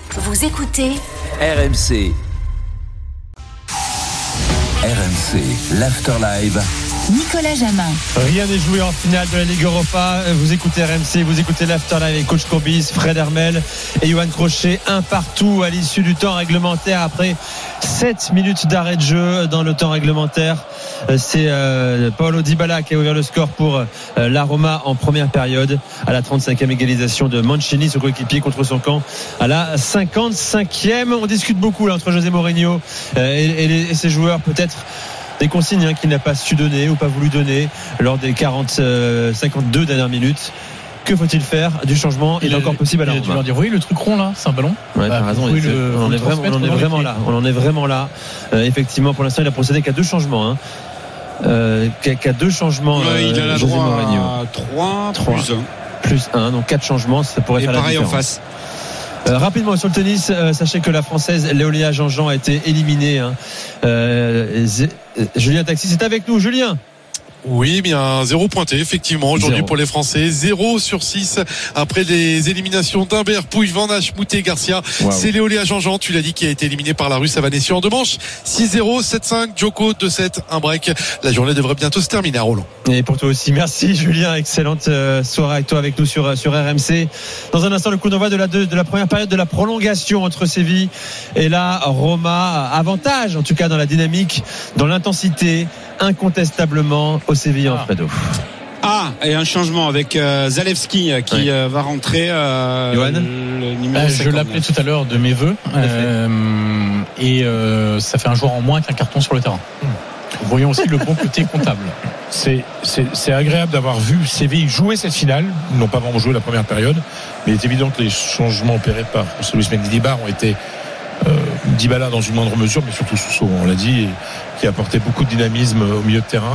Vous écoutez RMC. RMC, l'Afterlive. Nicolas Jamin. Rien n'est joué en finale de la Ligue Europa. Vous écoutez RMC, vous écoutez l'Afterlive avec Coach Courbis, Fred Hermel et Johan Crochet. Un partout à l'issue du temps réglementaire après 7 minutes d'arrêt de jeu dans le temps réglementaire. C'est Paulo Dybala qui a ouvert le score pour la Roma en première période à la 35e égalisation de Mancini, son coéquipier, contre son camp à la 55e. On discute beaucoup là entre José Mourinho et ses joueurs, peut-être des consignes qu'il n'a pas su donner ou pas voulu donner lors des 52 dernières minutes. Que faut-il faire du changement? Il est encore possible à la Roma. Tu leur dire oui, le truc rond là, c'est un ballon. Ouais, t'as raison. On en est vraiment là. Effectivement, pour l'instant, il a procédé qu'à 2 changements. Qu'à 2 changements. Il a la José droit Mourinho. à 3 plus 1, donc 4 changements, ça pourrait faire la différence. Et pareil en face. Rapidement sur le tennis, sachez que la Française Léolia Jean-Jean a été éliminée. Julien Taxis est avec nous. Julien. Oui, bien 0 pointé effectivement aujourd'hui 0 pour les Français, 0 sur 6 après les éliminations d'Humbert, Pouille, Van Hache, Moutet, Garcia. Wow. C'est Léolia Jean-Jean, tu l'as dit, qui a été éliminé par la Russe Avanessi en 2 manches. 6-0, 7-5, Djoko 2-7, un break. La journée devrait bientôt se terminer à Roland. Et pour toi aussi, merci Julien, excellente soirée avec toi, avec nous sur RMC. Dans un instant, le coup d'envoi de la première période de la prolongation entre Séville et la Roma. Avantage en tout cas dans la dynamique, dans l'intensité, incontestablement au Sévillan, Fredo. Et un changement avec Zalewski qui va rentrer. Johan, je l'appelais tout à l'heure de mes voeux. Ça fait un joueur en moins qu'un carton sur le terrain. Voyons aussi le bon côté comptable. C'est agréable d'avoir vu Séville jouer cette finale. Ils n'ont pas vraiment joué la première période, mais il est évident que les changements opérés par Luis Mendilibar ont été Dybala dans une moindre mesure, mais surtout Sousso, on l'a dit, qui a apporté beaucoup de dynamisme au milieu de terrain.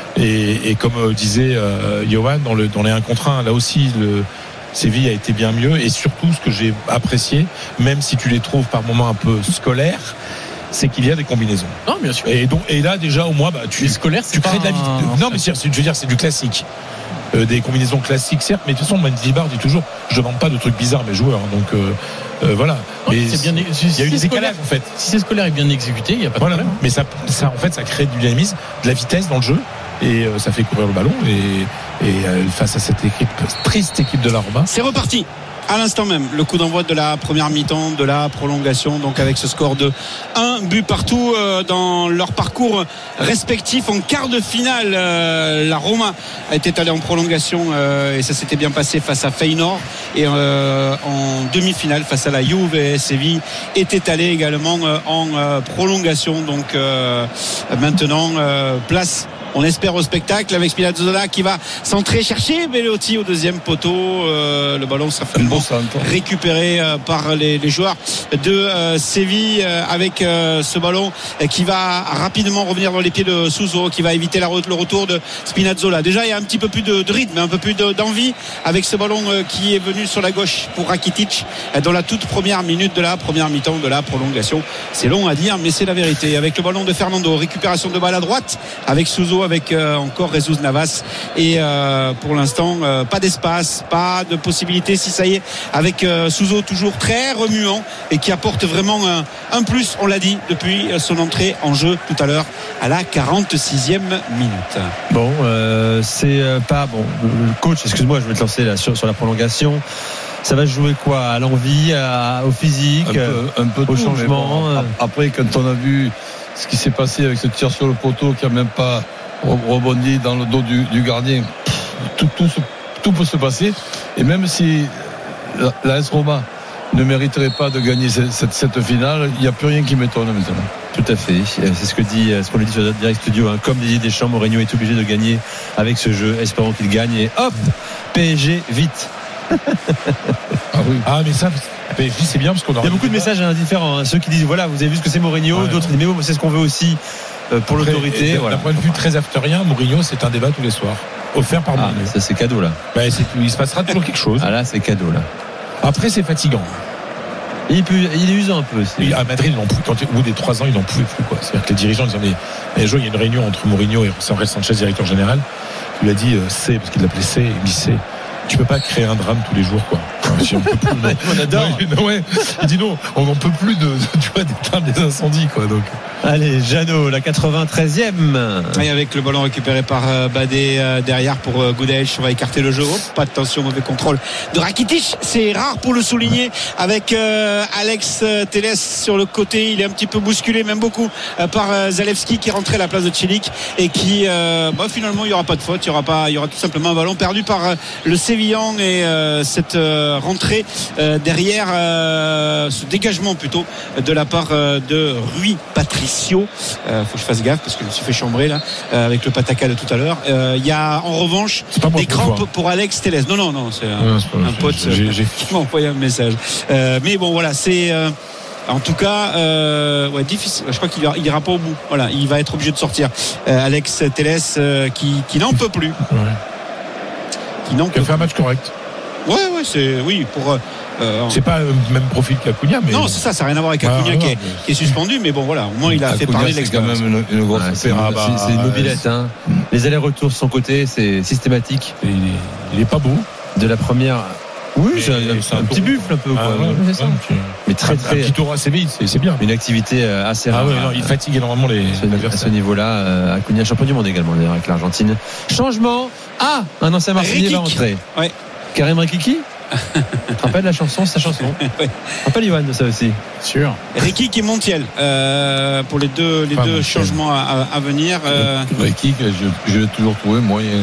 Et comme disait Johan, dans les 1 contre 1, là aussi Séville a été bien mieux. Et surtout, ce que j'ai apprécié, même si tu les trouves par moments un peu scolaires, c'est qu'il y a des combinaisons. Non, bien sûr. Et là, déjà, au moins, tu crées de la vie. Non, mais je veux dire, c'est du classique. Des combinaisons classiques, certes, mais de toute façon, Mendilibar dit toujours, je ne demande pas de trucs bizarres à mes joueurs. Donc, voilà. Mais il y a eu des décalages, en fait. Si c'est scolaire et bien exécuté, il n'y a pas de problème. Mais ça, en fait, ça crée du dynamisme, de la vitesse dans le jeu, et ça fait courir le ballon. Et face à cette triste équipe de la Roma. C'est reparti. À l'instant même, le coup d'envoi de la première mi-temps de la prolongation, donc avec ce score de 1 but partout dans leur parcours respectif en quart de finale. La Roma était allée en prolongation et ça s'était bien passé face à Feyenoord, et en demi-finale face à la Juve, et Séville était allé également en prolongation. Donc maintenant place, on espère, au spectacle, avec Spinazzola qui va centrer, chercher Belotti au deuxième poteau. Le ballon sera récupéré par les joueurs de Séville, avec ce ballon qui va rapidement revenir dans les pieds de Souso, qui va éviter le retour de Spinazzola. Déjà, il y a un petit peu plus de rythme, un peu plus d'envie avec ce ballon qui est venu sur la gauche pour Rakitic dans la toute première minute de la première mi-temps de la prolongation. C'est long à dire, mais c'est la vérité. Avec le ballon de Fernando, récupération de balle à droite avec Souso, avec encore Jesus Navas, et pour l'instant pas d'espace, pas de possibilité. Si ça y est, avec Souso toujours très remuant et qui apporte vraiment un plus, on l'a dit, depuis son entrée en jeu tout à l'heure à la 46e minute. Bon, c'est pas bon. Le coach, excuse-moi, je vais te lancer là sur la prolongation. Ça va jouer quoi? À l'envie, au physique, un peu au changement. Bon, après, quand on a vu ce qui s'est passé avec ce tir sur le poteau qui a même pas rebondi dans le dos du gardien, tout peut se passer. Et même si la AS Roma ne mériterait pas de gagner cette finale, il n'y a plus rien qui m'étonne maintenant. Tout à fait, c'est ce qu'on dit sur notre direct studio, Comme Didier Deschamps, Mourinho est obligé de gagner avec ce jeu. Espérons qu'il gagne, et hop, PSG vite. Mais ça, PSG, c'est bien, parce qu'on il y a beaucoup de messages indifférents, ceux qui disent voilà, vous avez vu ce que c'est Mourinho, d'autres disent mais c'est ce qu'on veut aussi pour l'autorité. D'un point de vue très afterien, Mourinho, c'est un débat tous les soirs, offert par Mourinho. Ça, c'est cadeau là. Il se passera toujours quelque chose. Là, c'est cadeau là. Après, c'est fatigant. Il est usant un peu. À Madrid, au bout des 3 ans, ils n'en pouvaient plus, quoi. C'est-à-dire que les dirigeants disaient, il y a une réunion entre Mourinho et Jorge Sanchez, directeur général. Il lui a dit parce qu'il l'appelait C, il dit C. Tu peux pas créer un drame tous les jours, quoi. Si on peut plus, non. On adore. Ouais. Il dit non, on n'en peut plus d'éteindre des incendies, quoi. Donc. Allez, Jeannot, la 93e. Et avec le ballon récupéré par Badé derrière pour Gudelj, on va écarter le jeu. Pas de tension, mauvais contrôle de Rakitic. C'est rare pour le souligner avec Alex Telles sur le côté. Il est un petit peu bousculé, même beaucoup, par Zalewski qui est rentré à la place de Cilic et qui finalement il n'y aura pas de faute. Il y aura tout simplement un ballon perdu par le Sévillan et cette rentrée derrière, ce dégagement plutôt de la part de Rui Patricio. Faut que je fasse gaffe parce que je me suis fait chambrer là avec le pataka de tout à l'heure. Il y a en revanche des crampes pour Alex Telles. Non, c'est un pote qui m'a envoyé un message. Mais bon, voilà, c'est en tout cas difficile. Je crois qu'il ira pas au bout. Voilà, il va être obligé de sortir. Alex Telles qui n'en peut plus. Qui a fait un match correct. C'est pas le même profil qu'Acuna, mais non, c'est ça n'a rien à voir avec Acuna qui est suspendu, mais bon voilà, au moins il a fait parler de l'expérience. C'est quand même une grosse affaire. C'est une mobilette, hein. Les allers-retours de son côté, c'est systématique. Il est pas beau. De la première. Oui, c'est un petit buffle un peu. C'est ça. Mais très un petit tour assez vite, c'est bien. Une activité assez rare. Il fatigue énormément les adversaires. À ce niveau-là, Acuna champion du monde également d'ailleurs avec l'Argentine. Changement. Un ancien Marseillais va entrer. Ouais. Karim Rekiki. Tu te rappelles la chanson, sa chanson? Ouais. Rappelle Yohan de ça aussi. Sûr. Rekik et Montiel pour les deux changements à venir. Rekik, je l'ai toujours trouvé moyen.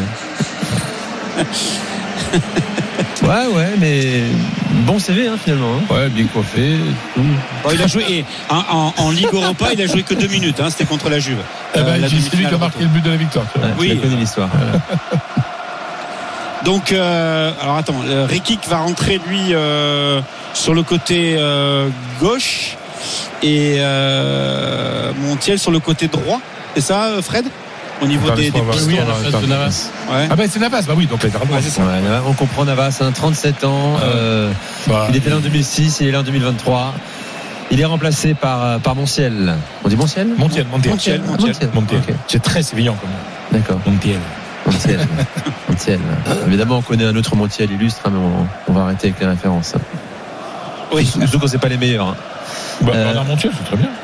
Ouais, mais bon CV finalement. Ouais, bien coiffé. Tout. Il a joué en Ligue Europa, il a joué que 2 minutes. C'était contre la Juve. C'est lui qui a marqué le but de la victoire. Oui, je connais l'histoire. Donc, alors attends, Rekik va rentrer lui sur le côté gauche et Montiel sur le côté droit. C'est ça, Fred? Au niveau des pistes. Oui, à la place de Navas. Ouais. Ah ben c'est Navas, oui, donc c'est ça. On comprend Navas, 37 ans. Il était là en 2006, il est là en 2023. Il est remplacé par Montiel. On dit Montiel? Montiel. Okay. C'est très sévillant comme nom. D'accord. Montiel. Évidemment, on connaît un autre Montiel illustre, mais on va arrêter avec les références. Oui. Surtout quand c'est pas les meilleurs. Bernard Montiel, c'est très bien.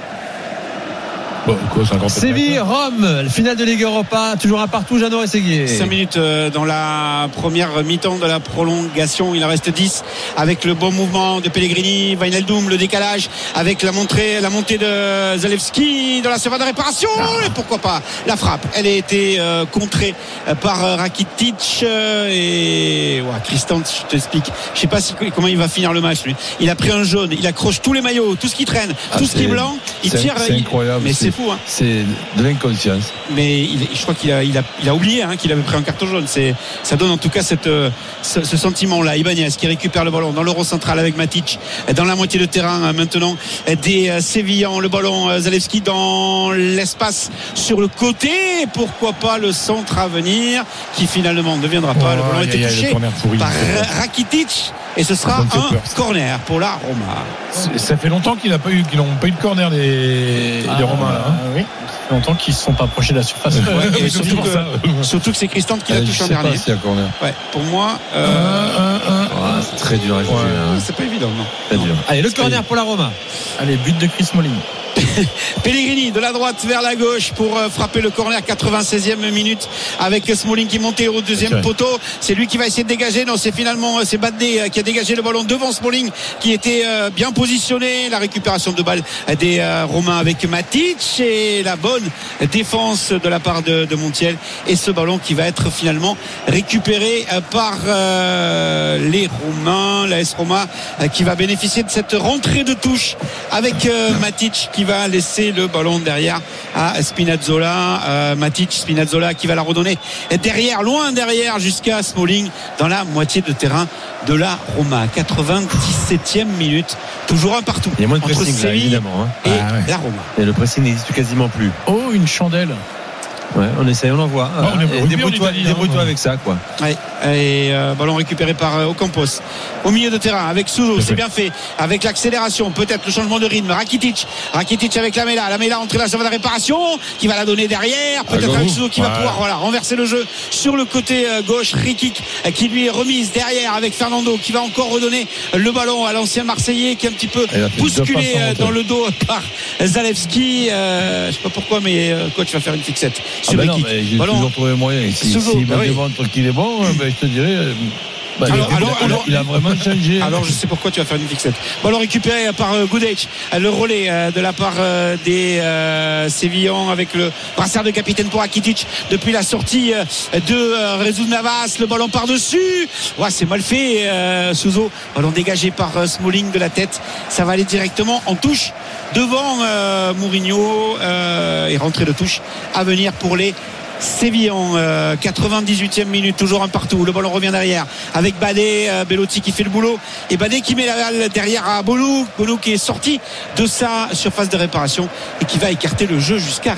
Séville, Rome, finale de Ligue Europa, toujours un partout, Jeannot Rességuier. 5 minutes dans la première mi-temps de la prolongation, il en reste 10 avec le bon mouvement de Pellegrini, Wijnaldum, le décalage avec la montée de Zalewski dans la surface de réparation et pourquoi pas la frappe, elle a été contrée par Rakitic et Christophe, je t'explique, je sais pas comment il va finir le match lui. Il a pris un jaune, il accroche tous les maillots, tout ce qui traîne, tout ce qui est blanc, il tire, c'est incroyable, mais c'est fou, hein. C'est de l'inconscience. Mais je crois qu'il a oublié qu'il avait pris un carton jaune. Ça donne en tout cas ce sentiment-là. Ibanez qui récupère le ballon dans l'euro central avec Matic dans la moitié de terrain maintenant des Sévillans. Le ballon Zalewski dans l'espace sur le côté. Pourquoi pas le centre à venir qui finalement ne deviendra pas. Le ballon a été touché par Rakitic et ce sera un corner pour la Roma. Ça fait longtemps qu'ils n'ont pas eu de corner des Romains là. Oui. Ça fait longtemps qu'ils ne se sont pas approchés de la surface. Et surtout que c'est Christophe qui l'a touché en dernier. Pour moi, c'est très dur à juger. C'est pas évident, non. Très dur. Allez, le corner pour la Roma. Allez, but de Chris Smalling. Pellegrini de la droite vers la gauche pour frapper le corner, 96e minute avec Smalling qui montait au deuxième poteau. C'est lui qui va essayer de dégager. Non, c'est finalement Badé qui a dégagé le ballon devant Smalling qui était bien positionné. La récupération de balle des Romains avec Matic et la bonne défense de la part de Montiel et ce ballon qui va être finalement récupéré par les Romains. L'AS Roma qui va bénéficier de cette rentrée de touche avec Matic qui va laisser le ballon derrière à Spinazzola. Spinazzola qui va la redonner derrière, loin derrière jusqu'à Smalling dans la moitié de terrain de la Roma. 97e minute, toujours un partout. Il y a moins de entre pressing Séville là, évidemment. Et la Roma. Et le pressing n'existe quasiment plus. Oh, une chandelle. Ouais, on essaye, on envoie. Débrouille-toi avec ça, quoi. Ouais. Et ballon récupéré par Ocampos au milieu de terrain avec Souzo, c'est bien fait, avec l'accélération, peut-être le changement de rythme. Rakitic avec Lamela entrée là, ça va de la réparation, qui va la donner derrière, peut-être avec Souzo qui va pouvoir renverser le jeu sur le côté gauche. Rikik qui lui est remise derrière avec Fernando qui va encore redonner le ballon à l'ancien Marseillais qui est un petit peu bousculé dans le dos par Zalewski. Je sais pas pourquoi, mais coach va faire une fixette sur Rikik. J'ai toujours trouvé moyen. S'il me démontre qu'il est bon, je te dirais. Il a vraiment changé. Alors je sais pourquoi tu vas faire une fixette. Ballon récupéré par Gudelj, le relais de la part des Sévillans avec le brassard de capitaine pour Rakitic depuis la sortie de Jesus Navas. Le ballon par-dessus. Ouais, c'est mal fait, Souzo. Ballon dégagé par Smalling de la tête. Ça va aller directement en touche devant Mourinho et rentrée de touche à venir pour les Sévillans. 98e minute, toujours un partout. Le ballon revient derrière avec Badé, Belotti qui fait le boulot et Badé qui met la balle derrière à Bonou qui est sorti de sa surface de réparation et qui va écarter le jeu jusqu'à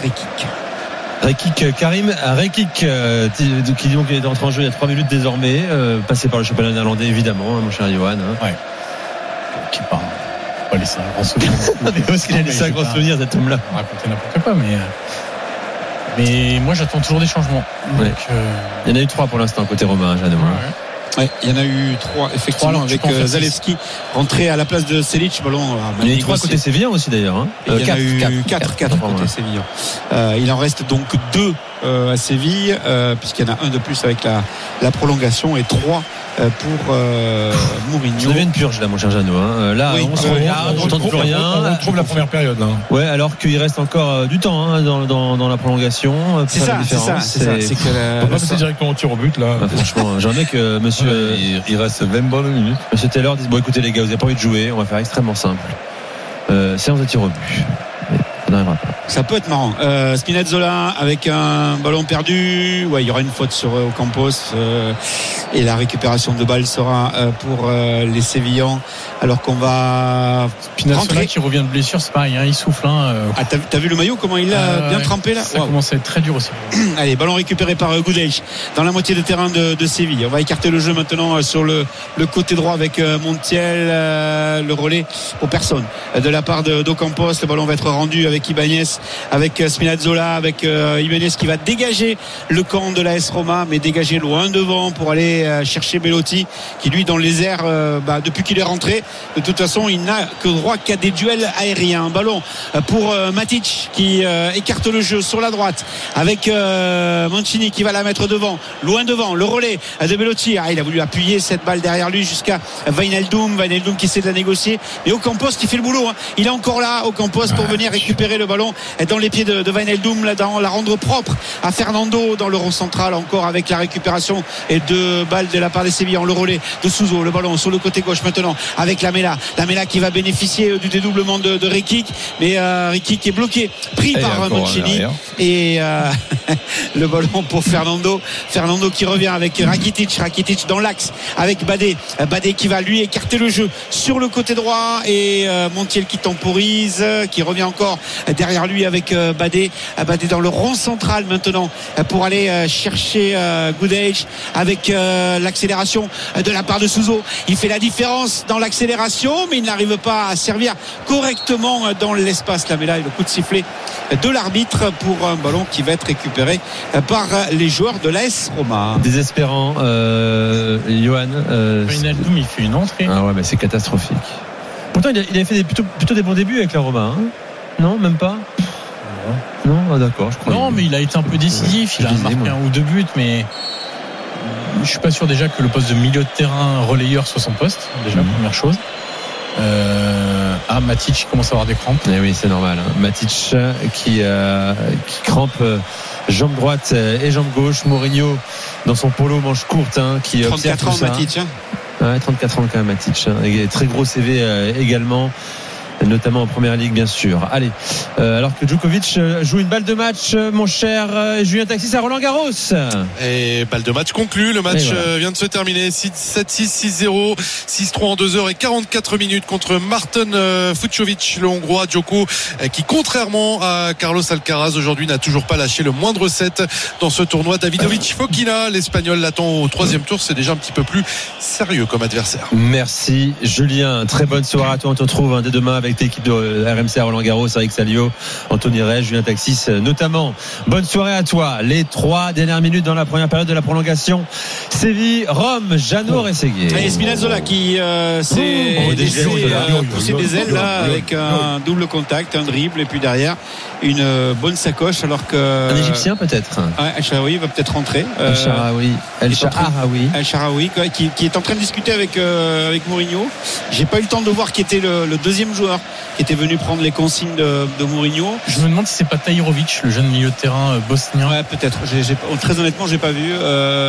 Karim Rekik qui donc est entré en jeu il y a 3 minutes désormais, passé par le championnat néerlandais évidemment, mon cher Johan. Ouais. Qui part. On va laisser un grand souvenir. Parce qu'il a laissé un grand souvenir cet homme-là. Raconter n'importe quoi, mais moi j'attends toujours des changements. Donc, il y en a eu 3 pour l'instant côté romain, Jeannot. Ouais, il y en a eu 3 effectivement avec Zalewski rentré à la place de Selic. Ballon. Il y en a eu 3 côté Sévillan aussi d'ailleurs. Hein. Il y en a eu 4 côté Sévillan. Il en reste donc 2 à Séville, puisqu'il y en a un de plus avec la prolongation et 3 pour Mourinho. Ça devient une purge là, mon cher Jeannot. Hein. Là, on se regarde, on tente plus rien. On retrouve la première période. Là. Ouais, alors qu'il reste encore du temps dans la prolongation. C'est ça. C'est que on va passer directement au tir au but là. Franchement, j'aimerais que monsieur. Il reste 20 bonnes minutes. Monsieur Taylor dit bon, écoutez les gars, vous n'avez pas envie de jouer, on va faire extrêmement simple. Séance de tir au but. Ça peut être marrant. Spinazzola avec un ballon perdu. Ouais, il y aura une faute sur Ocampos et la récupération de balle sera pour les Sévillans. Alors qu'on va Spinazzola qui revient de blessure, c'est pareil, hein, il souffle. Ah, t'as vu le maillot comment il l'a bien trempé là. Ça commence à être très dur aussi. Allez, ballon récupéré par Gudelj dans la moitié de terrain de Séville. On va écarter le jeu maintenant sur le côté droit avec Montiel, le relais pour personne de la part d'Ocampos. Le ballon va être rendu avec Ibanez, avec Spinazzola, avec Ibanez qui va dégager le camp de l'AS Roma, mais dégager loin devant pour aller chercher Belotti qui lui dans les airs depuis qu'il est rentré de toute façon il n'a que droit qu'à des duels aériens. Ballon pour Matic qui écarte le jeu sur la droite avec Mancini qui va la mettre devant, loin devant, le relais de Belotti. Il a voulu appuyer cette balle derrière lui jusqu'à Wijnaldum qui essaie de la négocier, mais Ocampos qui fait le boulot, hein. Il est encore là Ocampos pour venir récupérer le ballon dans les pieds de Wijnaldum, là, dans la rendre propre à Fernando dans le rond central, encore avec la récupération et de balles de la part des Sévillans. Le relais de Souzo, le ballon sur le côté gauche maintenant avec Lamela qui va bénéficier du dédoublement de Rikik, mais Rikik est bloqué, pris par Mancini et le ballon pour Fernando qui revient avec Rakitic dans l'axe avec Badé qui va lui écarter le jeu sur le côté droit et Montiel qui temporise, qui revient encore derrière lui avec Badé dans le rond central maintenant pour aller chercher Gudelj avec l'accélération de la part de Souzo. Il fait la différence dans l'accélération, mais il n'arrive pas à servir correctement dans l'espace. Là, mais là, le coup de sifflet de l'arbitre pour un ballon qui va être récupéré par les joueurs de l'AS Roma. Désespérant, Johan. Wijnaldum, il fait une entrée. Ah ouais, mais c'est catastrophique. Pourtant, il avait fait plutôt des bons débuts avec la Roma. Hein. Non, même pas. Non, d'accord, je crois. Non, mais il a été un peu décisif. Il a marqué un ou 2 buts, mais je suis pas sûr déjà que le poste de milieu de terrain relayeur soit son poste. Déjà, première chose. Matic commence à avoir des crampes. Eh oui, c'est normal. Hein. Matic qui crampe jambe droite et jambe gauche. Mourinho dans son polo manche courte, qui 34 ans, Matic. Ouais, 34 ans quand même, Matic. Très gros CV également. notamment en première ligue bien sûr. Allez, alors que Djokovic joue une balle de match, mon cher Julien Taxis à Roland-Garros. Et balle de match conclue, le match vient de se terminer, 7-6, 6-0, 6-3 en 2h44 contre Marton Fucsovics, le Hongrois. Djoko qui, contrairement à Carlos Alcaraz aujourd'hui, n'a toujours pas lâché le moindre set dans ce tournoi. Davidovich Fokina, l'Espagnol, l'attend au 3e tour. C'est déjà un petit peu plus sérieux comme adversaire. Merci Julien, très bonne soirée à toi. On te retrouve dès demain avec l'équipe de RMC à Roland-Garros, avec Salio, Anthony Rey, Julien Taxis notamment. Bonne soirée à toi. Les 3 dernières minutes dans la première période de la prolongation. Séville, Rome, Jeannot Rességuier. Et Spinazzola qui s'est poussé des ailes là, avec un double contact, un dribble et puis derrière une bonne sacoche, alors que un Égyptien peut-être. El Shaarawy va peut-être rentrer. El Shaarawy qui est en train de discuter avec Mourinho. J'ai pas eu le temps de voir qui était le deuxième joueur qui était venu prendre les consignes de Mourinho. Je me demande si c'est pas Tahirovic, le jeune milieu de terrain bosnien. Ouais, peut-être. Très honnêtement, j'ai pas vu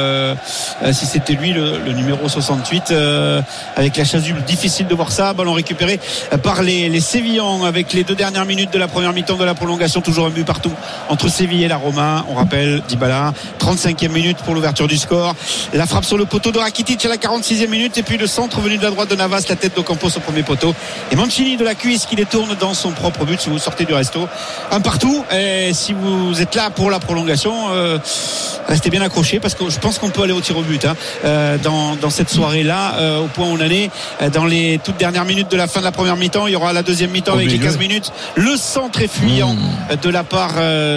si c'était lui le numéro 68 avec la chasuble. Difficile de voir ça. Ballon récupéré par les Sévillans avec les 2 dernières minutes de la première mi-temps de la prolongation. Toujours un but partout entre Séville et la Roma. On rappelle Dybala, 35e minute pour l'ouverture du score. La frappe sur le poteau de Rakitic à la 46e minute et puis le centre venu de la droite de Navas, la tête d'Ocampos au premier poteau et Mancini de la cuisse qui détourne dans son propre but. Si vous sortez du resto, un partout. Et si vous êtes là pour la prolongation, restez bien accrochés parce que je pense qu'on peut aller au tir au but dans cette soirée là, au point où on en est dans les toutes dernières minutes de la fin de la première mi-temps. Il y aura la deuxième mi-temps avec les 15 minutes. Le centre est fuyant de la part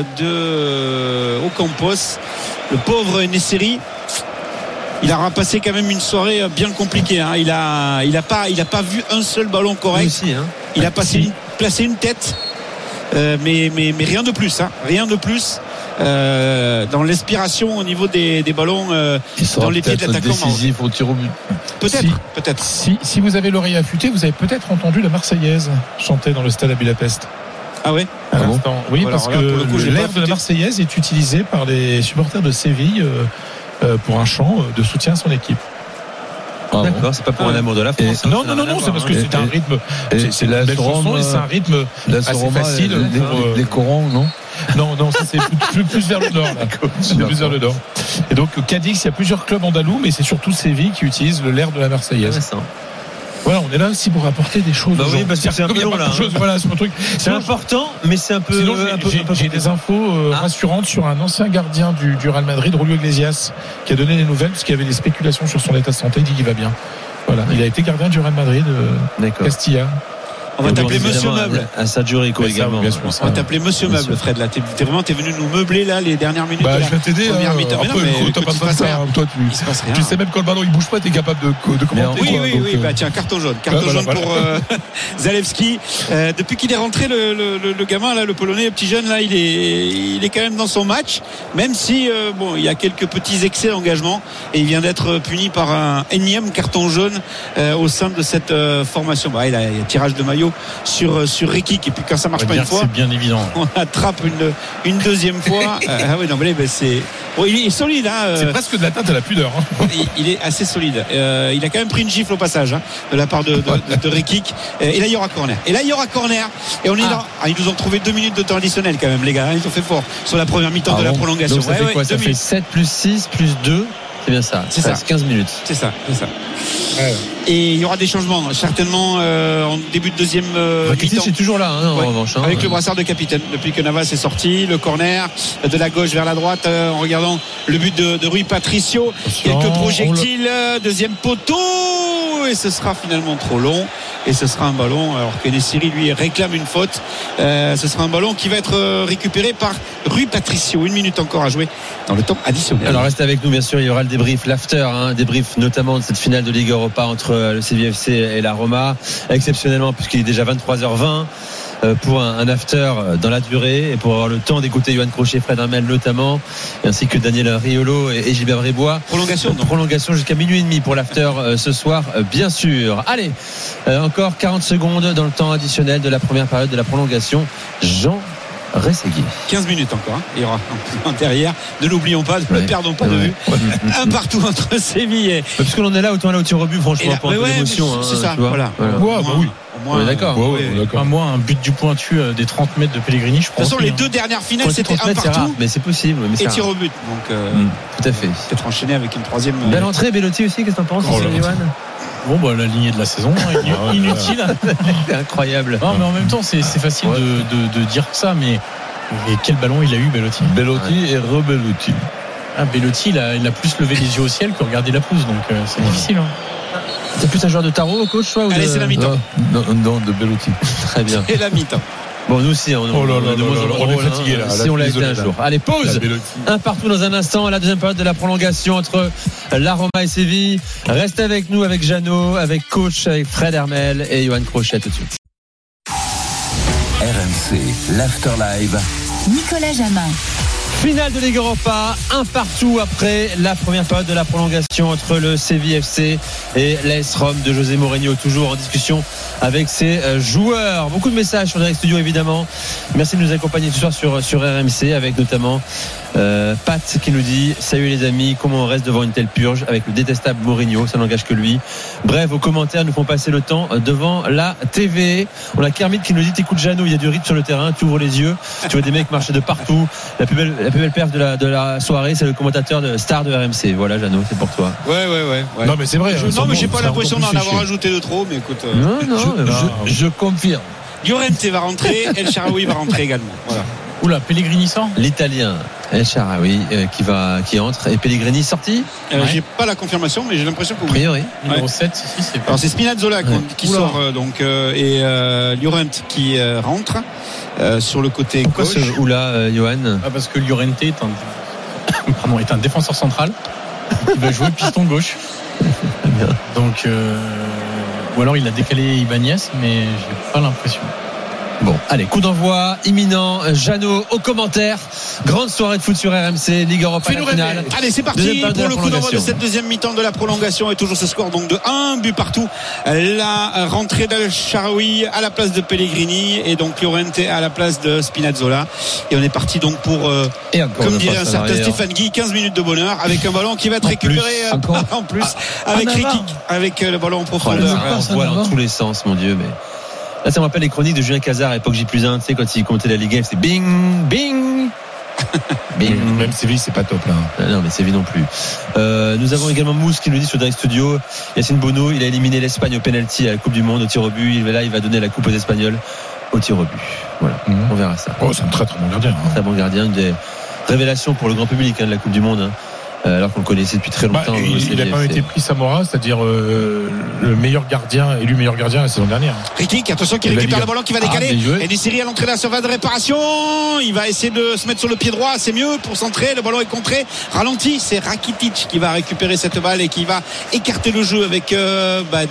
de Ocampos, le pauvre Nesseri. Il a passé quand même une soirée bien compliquée. Il a pas vu un seul ballon correct. Aussi, il a placé une tête, mais rien de plus. Rien de plus. Dans l'inspiration au niveau des ballons dans les pieds de l'attaquant. Décisif au tir au but. Peut-être. Si vous avez l'oreille affûtée, vous avez peut-être entendu la Marseillaise chanter dans le stade à Budapest. Ah ouais. Oui, voilà, parce que l'air de la Marseillaise est utilisé par les supporters de Séville pour un chant de soutien à son équipe. D'accord, c'est pas pour un amour de la France. Non, c'est parce que c'est un rythme. C'est la belle chanson et c'est un rythme assez facile. Les Corans, non? Non, ça c'est plus vers le nord. C'est plus vers le nord. Et donc Cadix, il y a plusieurs clubs andalous, mais c'est surtout Séville qui utilise l'air de la Marseillaise. Voilà, on est là aussi pour apporter des choses. Oui, parce que c'est un peu long là. Voilà, c'est mon truc. C'est important, mais c'est un peu. Sinon, j'ai des infos rassurantes sur un ancien gardien du Real Madrid, Julio Iglesias, qui a donné des nouvelles parce qu'il y avait des spéculations sur son état de santé. Il dit qu'il va bien. Voilà, il a été gardien du Real Madrid, Castilla. On va t'appeler Monsieur Meuble. À Sergio Rico également. On va t'appeler Monsieur Meuble, Fred. Là, t'es venu nous meubler là les dernières minutes. Je vais t'aider. Il se passe rien. Tu sais même quand le ballon il bouge pas, t'es capable de commenter. Oui. Tiens, carton jaune pour Zalewski. Depuis qu'il est rentré, le gamin là, le Polonais, le petit jeune là, il est quand même dans son match. Même si il y a quelques petits excès d'engagement et il vient d'être puni par un énième carton jaune au sein de cette formation. Il y a tirage de maillot sur Rekik et puis quand ça marche pas une fois, c'est bien évident. On attrape une deuxième fois. Il est solide. C'est presque de l'atteinte à la pudeur. Il est assez solide. Il a quand même pris une gifle au passage de la part de Rekik. Et là il y aura corner. Et on est là. Ils nous ont trouvé 2 minutes de temps additionnel quand même les gars. Ils ont fait fort sur la première mi-temps de la prolongation. Donc ça fait quoi? Ça fait 7 plus 6 plus 2. C'est bien ça. C'est ça. 15 minutes. C'est ça. Et il y aura des changements certainement en début de deuxième mi-temps. C'est toujours là en revanche. Avec le brassard de capitaine depuis que Navas est sorti. Le corner de la gauche vers la droite en regardant le but de Rui Patricio. Quelques projectiles. Deuxième poteau. Et ce sera finalement trop long. Et ce sera un ballon, alors que Nessiri lui réclame une faute. Ce sera un ballon qui va être récupéré par Rui Patricio. 1 minute encore à jouer dans le temps additionnel. Alors restez avec nous, bien sûr, il y aura le débrief, l'after, débrief notamment de cette finale de Ligue Europa entre le Séville FC et la Roma, exceptionnellement puisqu'il est déjà 23h20 pour un after dans la durée et pour avoir le temps d'écouter Yoann Crochet, Fred Hermel notamment, ainsi que Daniel Riolo et Gilbert Brébois. Prolongation jusqu'à minuit et demi pour l'after ce soir, bien sûr. Allez, encore 40 secondes dans le temps additionnel de la première période de la prolongation. Jean Rességui. 15 minutes encore. Il y aura un plan derrière. Ne l'oublions pas, ne le perdons pas de vue. Un partout entre Séville et. Parce que l'on est là, autant là au tir au but, franchement, pour un peu d'émotion. C'est ça, voilà. Oui. On est d'accord. Moi, un but du pointu des 30 mètres de Pellegrini, je pense. De toute façon, les deux dernières finales, c'était un partout. Mais c'est possible. Et tir au but. Donc, tout à fait. Peut-être enchaîner avec une troisième. Belle entrée, Bellotti aussi, qu'est-ce que t'en penses, Yoann? Bon, bah, la lignée de la saison, inutile. Incroyable. Non, mais en même temps, c'est facile de dire ça, mais quel ballon il a eu, Bellotti. Bellotti et Rebellotti. Bellotti, il a plus levé les yeux au ciel que regardé la pelouse, donc c'est difficile. C'est plus un joueur de tarot, coach, soit, ou Allez, c'est la mi-temps. Non, de Bellotti. Très bien. C'est la mi-temps. Bon, nous aussi, on est fatigué là. Si on l'a été un jour. Allez, pause. Un partout dans un instant. La deuxième période de la prolongation entre la Roma et Séville. Reste avec nous, avec Jeannot, avec coach, avec Fred Hermel et Yoann Crochet tout de suite. RMC, l'Afterlive. Nicolas Jamin. Finale de Ligue Europa, un partout après la première période de la prolongation entre le Séville FC et l'AS Rome de José Mourinho, toujours en discussion avec ses joueurs. Beaucoup de messages sur Direct Studio évidemment. Merci de nous accompagner ce soir sur RMC avec notamment Pat qui nous dit: salut les amis, comment on reste devant une telle purge avec le détestable Mourinho, ça n'engage que lui. Bref, vos commentaires nous font passer le temps devant la TV. On a Kermit qui nous dit: écoute Jeannot, il y a du rythme sur le terrain, tu ouvres les yeux, tu vois des mecs marcher de partout. La plus belle perf de la soirée, c'est le commentateur de star de RMC. Voilà Jeannot, c'est pour toi. Ouais. Non mais c'est vrai. Non mais j'ai pas l'impression d'en avoir ajouté de trop, mais écoute. Je confirme. Llorente va rentrer, El Shaarawy va rentrer également. Voilà. Oula, Pellegrini sort. L'Italien El Shaarawy qui entre, et Pellegrini sorti. J'ai pas la confirmation, mais j'ai l'impression que oui. A priori. Numéro 7 ici, c'est pas. Alors c'est Spinazzola qui sort donc et Llorente qui rentre sur le côté Pourquoi gauche. ce oula, Yoann? Parce que Llorente est un défenseur central. Il va jouer piston gauche. Donc ou alors il a décalé Ibanez, mais j'ai pas l'impression. Bon, allez, coup d'envoi imminent. Jeannot au commentaire. Grande soirée de foot sur RMC, Ligue Europa finale. Allez, c'est parti pour le coup d'envoi de cette deuxième mi-temps de la prolongation et toujours ce score donc de 1 but partout. La rentrée d'El Shaarawy à la place de Pellegrini et donc Llorente à la place de Spinazzola. Et on est parti donc pour comme dirait un certain Stéphane Guy, 15 minutes de bonheur avec un ballon qui va être récupéré en plus avec Rikic, avec le ballon en profondeur. On voit dans tous les sens, mon Dieu, mais là, ça me rappelle les chroniques de Julien Cazard à l'époque J+1, tu sais, quand il commentait la Ligue 1, c'était bing, bing, bing. Même Séville, c'est pas top là. Non, mais Séville non plus. Nous avons également Mousse qui nous dit sur Direct Studio: Yacine Bono, il a éliminé l'Espagne au penalty à la Coupe du Monde au tir au but. Il va donner la coupe aux Espagnols au tir au but. Voilà, on verra ça. Oh, c'est un très très bon gardien. Très bon gardien, une des révélations pour le grand public de la Coupe du Monde. Alors qu'on le connaissait depuis très longtemps. Il a quand même été pris Samora, c'est-à-dire le meilleur gardien, élu meilleur gardien la saison dernière. Rikic, attention, qui récupère le ballon, qui va décaler. Et Nissiri à l'entrée de la surface de réparation. Il va essayer de se mettre sur le pied droit, c'est mieux pour centrer. Le ballon est contré, ralenti. C'est Rakitic qui va récupérer cette balle et qui va écarter le jeu avec dans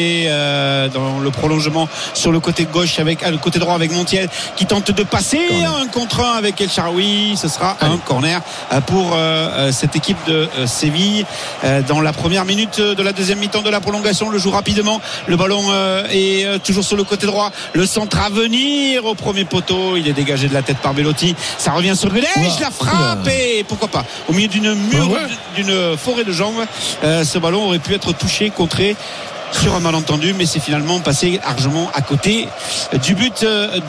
le prolongement sur le côté gauche avec le côté droit avec Montiel qui tente de passer un contre un avec El Shaarawy. Ce sera un corner pour cette équipe de Séville dans la première minute de la deuxième mi-temps de la prolongation. Le joue rapidement, le ballon est toujours sur le côté droit, le centre à venir au premier poteau, il est dégagé de la tête par Bellotti, ça revient sur Gudelj, la frappe et pourquoi pas au milieu d'une forêt de jambes, ce ballon aurait pu être touché, contré sur un malentendu, mais c'est finalement passé largement à côté du but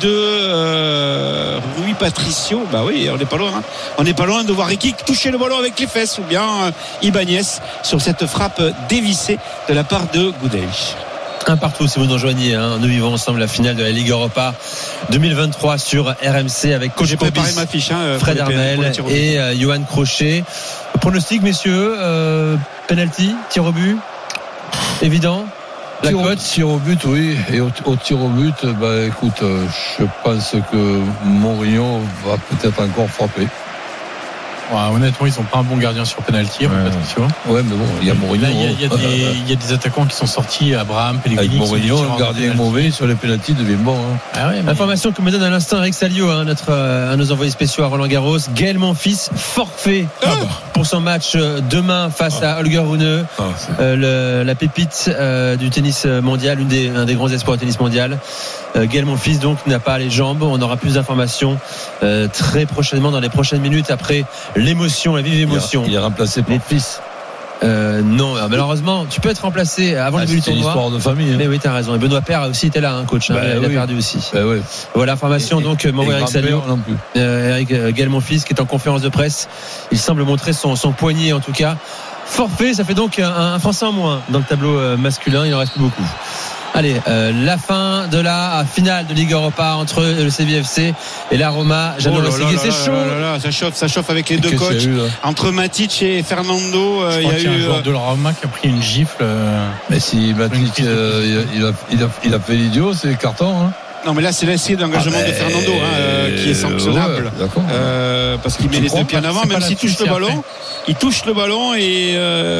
de Rui Patricio. Bah oui, on n'est pas loin. On n'est pas loin de voir Rikic toucher le ballon avec les fesses ou bien Ibanez sur cette frappe dévissée de la part de Gudelj. Un partout si vous nous rejoignez, nous vivons ensemble la finale de la Ligue Europa 2023 sur RMC avec coach préparé ma fiche, Fred Hermel et Yoann Crochet. Pronostic messieurs, penalty, tir au but évident. La cote tir au but, oui. Et au tir au but, écoute, je pense que Mourinho va peut-être encore frapper. Ouais, honnêtement, ils n'ont pas un bon gardien sur penalty. Ouais, mais bon, il y a Mourinho. Il y a des attaquants qui sont sortis, Abraham, Pellegrini. Avec Mourinho, un gardien mauvais sur les penalties devient bon. Information que me donne à l'instant Eric Salio, un de nos envoyés spéciaux à Roland-Garros. Gaël Monfils, forfait pour son match demain face à Holger Rune, la pépite du tennis mondial, un des grands espoirs du tennis mondial. Gaël Monfils donc n'a pas les jambes. On aura plus d'informations très prochainement, dans les prochaines minutes, après l'émotion, la vive émotion. Il est remplacé par fils. Non, malheureusement, tu peux être remplacé avant le début du tournoi. C'est une histoire de famille. Mais oui, t'as raison. Et Benoît Paire a aussi été là, coach. Il a perdu aussi. Oui. Voilà, information donc m'envoie Eric Salio. Gaël Monfils qui est en conférence de presse. Il semble montrer son poignet en tout cas. Forfait, ça fait donc un Français en moins dans le tableau masculin. Il en reste plus beaucoup. Allez, la fin de la finale de Ligue Europa entre le CVFC et la Roma. C'est chaud. Ça chauffe avec les deux coachs. Entre Matic et Fernando, il y a eu un joueur de la Roma qui a pris une gifle. Mais si Matic il a fait l'idiot, c'est carton. Hein. Non, mais là, c'est l'essai d'engagement de Fernando qui est sanctionnable. Parce qu'il met les deux pieds en avant, même s'il touche le ballon. Il touche le ballon et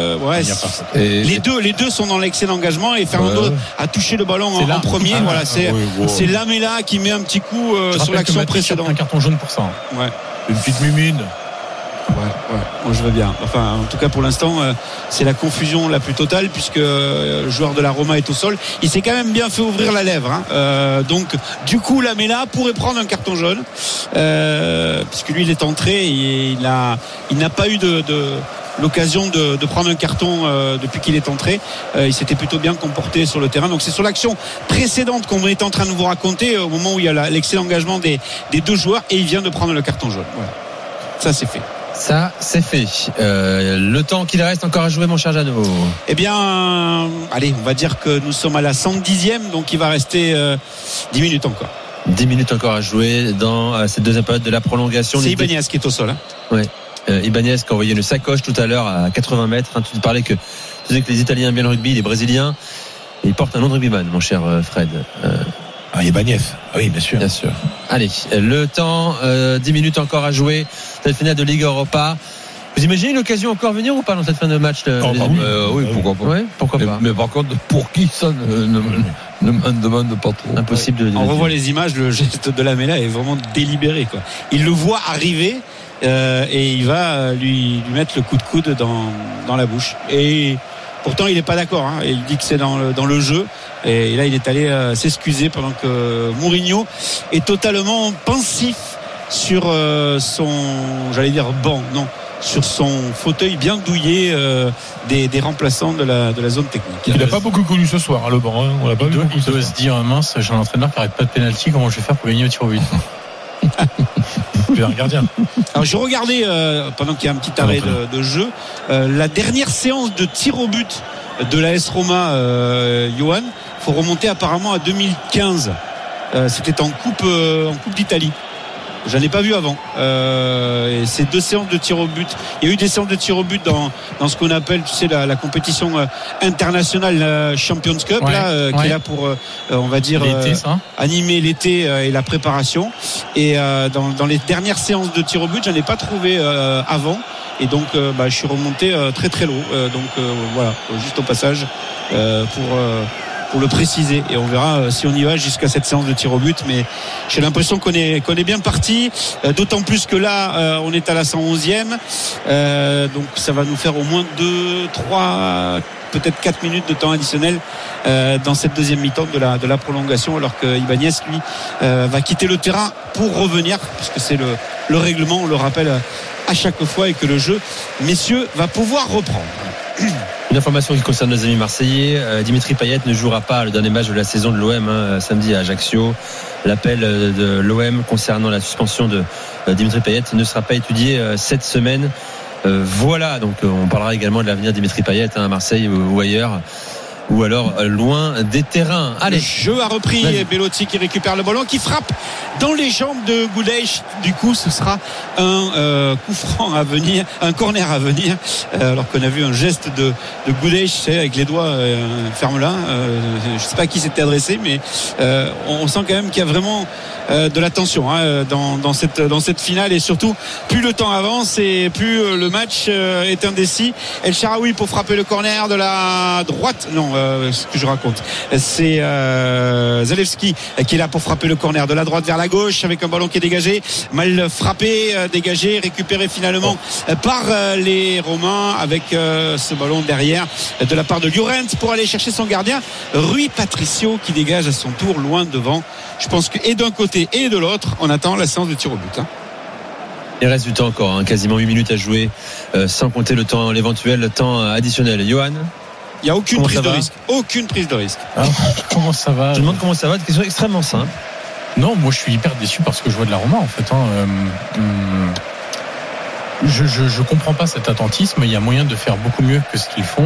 les deux sont dans l'excès d'engagement et Fernando a touché le ballon en premier. C'est Lamela qui met un petit coup sur l'action précédente. Un carton jaune pour ça. Ouais. Une petite mumine. Ouais. Moi, je veux bien. Enfin, en tout cas, pour l'instant, c'est la confusion la plus totale puisque le joueur de la Roma est au sol. Il s'est quand même bien fait ouvrir la lèvre. Donc, du coup, Lamela pourrait prendre un carton jaune puisque lui, il est entré et il n'a pas eu l'occasion de prendre un carton depuis qu'il est entré. Il s'était plutôt bien comporté sur le terrain. Donc c'est sur l'action précédente qu'on est en train de vous raconter au moment où il y a l'excès d'engagement des deux joueurs et il vient de prendre le carton jaune. Voilà. Ça c'est fait. Le temps qu'il reste encore à jouer, mon cher Jeannot. Eh bien, allez, on va dire que nous sommes à la 110e, donc il va rester 10 minutes encore. 10 minutes encore à jouer dans cette deuxième période de la prolongation. C'est Ibanez qui est au sol. Ouais. Ibanez qui a envoyé une sacoche tout à l'heure à 80 mètres. Tu parlais que les Italiens aiment bien le rugby, les Brésiliens. Et ils portent un nom de rugbyman, mon cher Fred. Ibanez. Oui, bien sûr. Allez, le temps, 10 minutes encore à jouer. Cette finale de Ligue Europa. Vous imaginez l'occasion encore venir ou pas dans cette fin de match oui, pourquoi pas. Ouais, pourquoi pas. Mais par contre, pour qui ça ne me demande pas trop. Impossible de. On revoit les images, le geste de Lamela est vraiment délibéré, quoi. Il le voit arriver et il va lui mettre le coup de coude dans la bouche. Et pourtant, il n'est pas d'accord. Il dit que c'est dans le jeu. Et là, il est allé s'excuser pendant que Mourinho est totalement pensif sur sur son fauteuil bien douillé des remplaçants de la zone technique. Il n'a pas beaucoup connu ce soir, le banc. On l'a pas vu. Il doit se dire, mince, j'ai un entraîneur qui n'arrête pas de pénalty, comment je vais faire pour gagner au tir au but? Un gardien. Alors je regardais pendant qu'il y a un petit arrêt de jeu la dernière séance de tir au but de l'AS Roma, Johan. Il faut remonter apparemment à 2015. C'était en coupe d'Italie. J'en ai pas vu avant. Et c'est 2 séances de tir au but. Il y a eu des séances de tir au but dans ce qu'on appelle, tu sais, la compétition internationale Champions Cup, qui est là pour, on va dire, animer l'été et la préparation. Et dans les dernières séances de tir au but, j'en ai pas trouvé avant. Et donc, je suis remonté très très lourd. Voilà, juste au passage pour le préciser, et on verra si on y va jusqu'à cette séance de tir au but, mais j'ai l'impression qu'on est bien parti, d'autant plus que là on est à la 111e, donc ça va nous faire au moins 2, 3, peut-être 4 minutes de temps additionnel dans cette deuxième mi-temps de la prolongation, alors que Ibanez lui va quitter le terrain pour revenir, puisque c'est le règlement, on le rappelle à chaque fois, et que le jeu, messieurs, va pouvoir reprendre. Une information qui concerne nos amis marseillais. Dimitri Payet ne jouera pas le dernier match de la saison de l'OM samedi à Ajaccio. L'appel de l'OM concernant la suspension de Dimitri Payet ne sera pas étudié cette semaine. Voilà, donc on parlera également de l'avenir de Dimitri Payet à Marseille ou ailleurs, ou alors loin des terrains. Allez, le jeu a repris. Bellotti qui récupère le ballon, qui frappe dans les jambes de Goudeix. Du coup, ce sera un coup franc à venir, un corner à venir, alors qu'on a vu un geste de Goudeix avec les doigts ferme-là. Je sais pas à qui c'était adressé, mais on sent quand même qu'il y a vraiment de la tension dans cette finale, et surtout plus le temps avance et plus le match est indécis. El Shaarawy pour frapper le corner de la droite, non, ce que je raconte. C'est Zalewski qui est là pour frapper le corner de la droite vers la gauche avec un ballon qui est dégagé, mal frappé, dégagé, récupéré finalement par les Romains avec ce ballon derrière de la part de Llorent pour aller chercher son gardien Rui Patricio qui dégage à son tour loin devant. Je pense que et d'un côté et de l'autre on attend la séance de tir au but. Il reste du temps encore, quasiment 8 minutes à jouer, sans compter l'éventuel temps additionnel. Johan, il n'y a aucune prise de risque. Aucune prise de risque. Alors, comment ça va? Je demande comment ça va. Une question extrêmement simple. Non, moi je suis hyper déçu parce que je vois de la Roma en fait. Je comprends pas cet attentisme. Il y a moyen de faire beaucoup mieux que ce qu'ils font.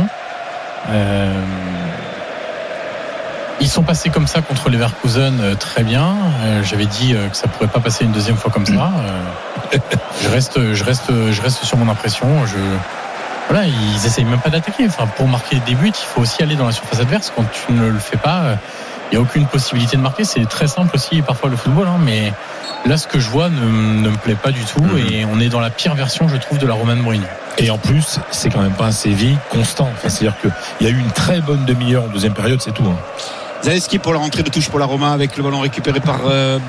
Ils sont passés comme ça contre Leverkusen, très bien. J'avais dit que ça pourrait pas passer une deuxième fois comme ça. Je reste sur mon impression. Voilà, ils essayent même pas d'attaquer. Enfin, pour marquer des buts, il faut aussi aller dans la surface adverse. Quand tu ne le fais pas, il n'y a aucune possibilité de marquer. C'est très simple aussi, parfois le football, mais là, ce que je vois ne me plaît pas du tout. Et on est dans la pire version, je trouve, de la Romain Mourinho. Et en plus, c'est quand même pas un Séville constant. Enfin, c'est-à-dire qu'il y a eu une très bonne demi-heure en deuxième période, c'est tout. Zalewski pour la rentrée de touche pour la Roma avec le ballon récupéré par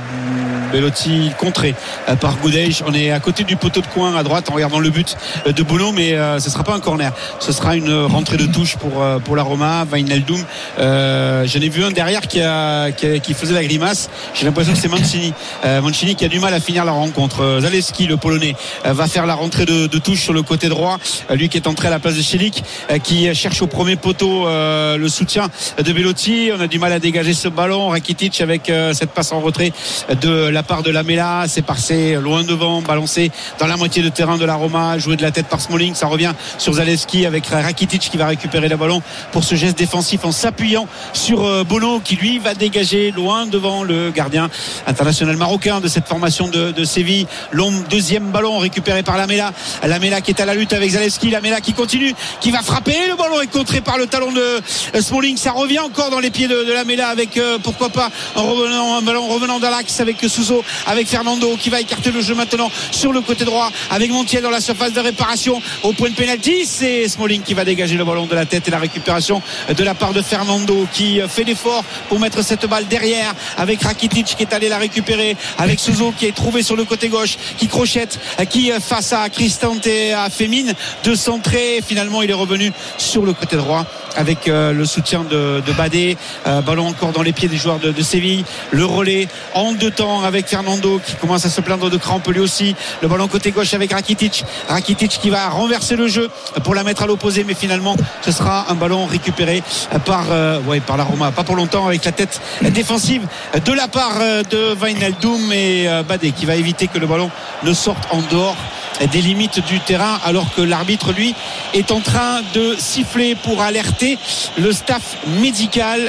Belotti, contré par Goudej. On est à côté du poteau de coin à droite en regardant le but de Bono, mais ce sera pas un corner, ce sera une rentrée de touche pour la Roma. Wijnaldum, j'en ai vu un derrière qui faisait la grimace. J'ai l'impression que c'est Mancini qui a du mal à finir la rencontre. Zalewski, le Polonais, va faire la rentrée de touche sur le côté droit, lui qui est entré à la place de Celik, qui cherche au premier poteau le soutien de Belotti. On a du mal à dégager ce ballon. Rakitic avec cette passe en retrait de la part de Lamela, c'est passé loin devant, balancé dans la moitié de terrain de la Roma, joué de la tête par Smalling. Ça revient sur Zalewski avec Rakitic qui va récupérer le ballon pour ce geste défensif en s'appuyant sur Bono qui lui va dégager loin devant le gardien international marocain de cette formation de Séville. Long deuxième ballon récupéré par Lamela qui est à la lutte avec Zalewski. Lamela qui continue, qui va frapper, le ballon est contré par le talon de Smalling. Ça revient encore dans les pieds de Lamela avec pourquoi pas un ballon revenant dans l'axe avec Sousa, avec Fernando qui va écarter le jeu maintenant sur le côté droit avec Montiel dans la surface de réparation au point de pénalty. C'est Smalling qui va dégager le ballon de la tête et la récupération de la part de Fernando qui fait l'effort pour mettre cette balle derrière avec Rakitic qui est allé la récupérer, avec Sousa qui est trouvé sur le côté gauche, qui crochette, qui face à Cristante et à Femine de centrer. Finalement il est revenu sur le côté droit avec le soutien de Badé. Ballon encore dans les pieds des joueurs de Séville. Le relais en deux temps avec Fernando qui commence à se plaindre de crampes lui aussi. Le ballon côté gauche avec Rakitic qui va renverser le jeu pour la mettre à l'opposé, mais finalement ce sera un ballon récupéré par la Roma, pas pour longtemps, avec la tête défensive de la part de Wijnaldum et Badé qui va éviter que le ballon ne sorte en dehors des limites du terrain, alors que l'arbitre lui est en train de siffler pour alerter le staff médical.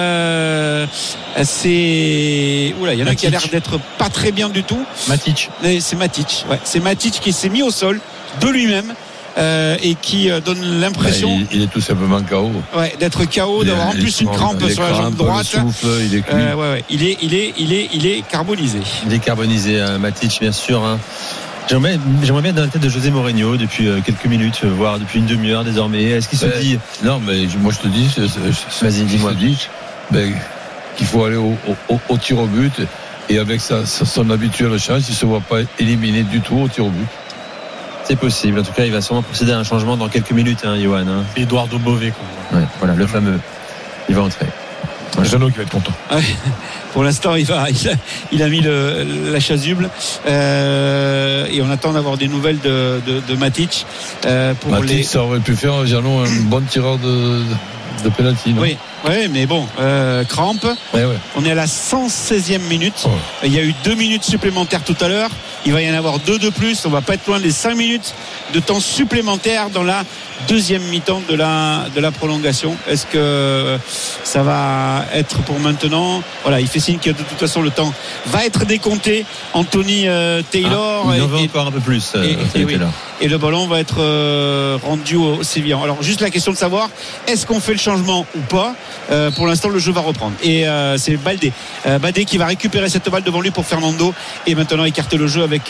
Il y en a qui a l'air d'être pas très bien du tout. Matic. C'est Matic. Ouais. C'est Matic qui s'est mis au sol de lui-même. Et qui donne l'impression il est tout simplement KO. Ouais, d'être KO, d'avoir en plus une crampe sur la jambe droite. Le souffle, il est cuit. Il est carbonisé. Il est carbonisé, Matic, bien sûr. J'aimerais bien être dans la tête de José Mourinho depuis quelques minutes, voire depuis une demi-heure désormais. Est-ce qu'il se dit... Non, mais moi je te dis, vas-y, dis-moi. Qu'il faut aller au tir au but, et avec son habituelle chance, il ne se voit pas éliminé du tout au tir au but. C'est possible. En tout cas, il va sûrement procéder à un changement dans quelques minutes, Johan. Eduardo Bové. Ouais, voilà, le fameux. Il va entrer. Jeannot qui va être content. Ouais. Pour l'instant, il a mis la chasuble et on attend d'avoir des nouvelles de Matic. Matic, ça aurait pu faire Jeannot un bon tireur de pénalty. Oui, mais bon, crampe. Ouais. On est à la 116e minute. Il y a eu 2 minutes supplémentaires tout à l'heure. Il va y en avoir 2 de plus. On va pas être loin des 5 minutes de temps supplémentaire dans la deuxième mi-temps de la prolongation. Est-ce que ça va être pour maintenant? Voilà, il fait signe que de toute façon le temps va être décompté. Anthony Taylor il en veut encore un peu plus. Et le ballon va être rendu au Sévillan. Alors juste la question de savoir, est-ce qu'on fait le changement ou pas? pour l'instant le jeu va reprendre et c'est Baldé qui va récupérer cette balle devant lui pour Fernando et maintenant écarter le jeu avec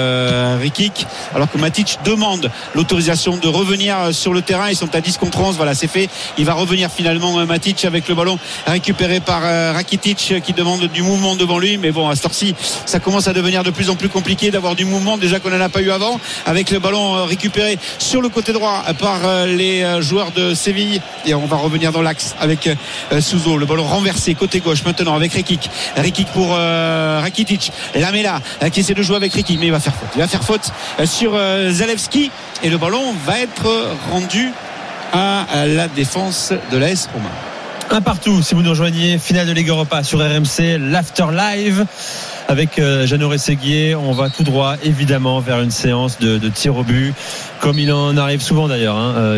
Rikic, alors que Matic demande l'autorisation de revenir sur le terrain. Ils sont à 10 contre 11, voilà, c'est fait. Il va revenir finalement Matic avec le ballon récupéré par Rakitic qui demande du mouvement devant lui, mais bon, à cette heure-ci ça commence à devenir de plus en plus compliqué d'avoir du mouvement, déjà qu'on n'en a pas eu avant, avec le ballon récupéré sur le côté droit par les joueurs de Séville. Et on va revenir dans l'axe avec Souzo, le ballon renversé côté gauche maintenant avec Rikic pour Rakitic, Lamela qui essaie de jouer avec Rikic, mais il va faire faute sur Zalewski et le ballon va être rendu à la défense de l'AS Roma. Un partout si vous nous rejoignez, finale de Ligue Europa sur RMC, l'After Live avec Jeannot Rességuier. On va tout droit évidemment vers une séance de tir au but, comme il en arrive souvent d'ailleurs,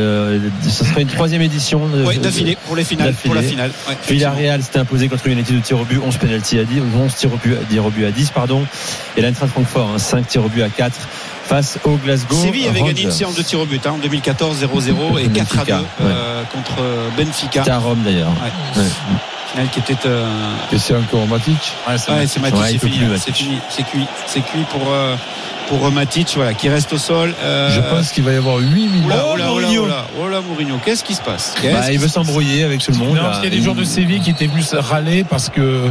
ce sera une 3e édition d'affilée pour les finales, pour la finale. Villarreal s'était imposé contre United de tir au but, 11 penalty à 10, 11 tirs au but à 10 pardon, et l'Eintracht Francfort 5 tirs au but à 4 face au Glasgow. Séville avait gagné une séance de tir au but en 2014 0-0 et 4-2 contre Benfica. C'était à Rome d'ailleurs. Ouais. Finale qui était et c'est encore Matic. C'est Matic, c'est cuit pour Matic, voilà, qui reste au sol. Je pense qu'il va y avoir 8 minutes. Mourinho, qu'est-ce qui se passe? Il veut s'embrouiller avec tout le monde. Non, parce qu'il y a des joueurs de Séville qui étaient venus râler parce que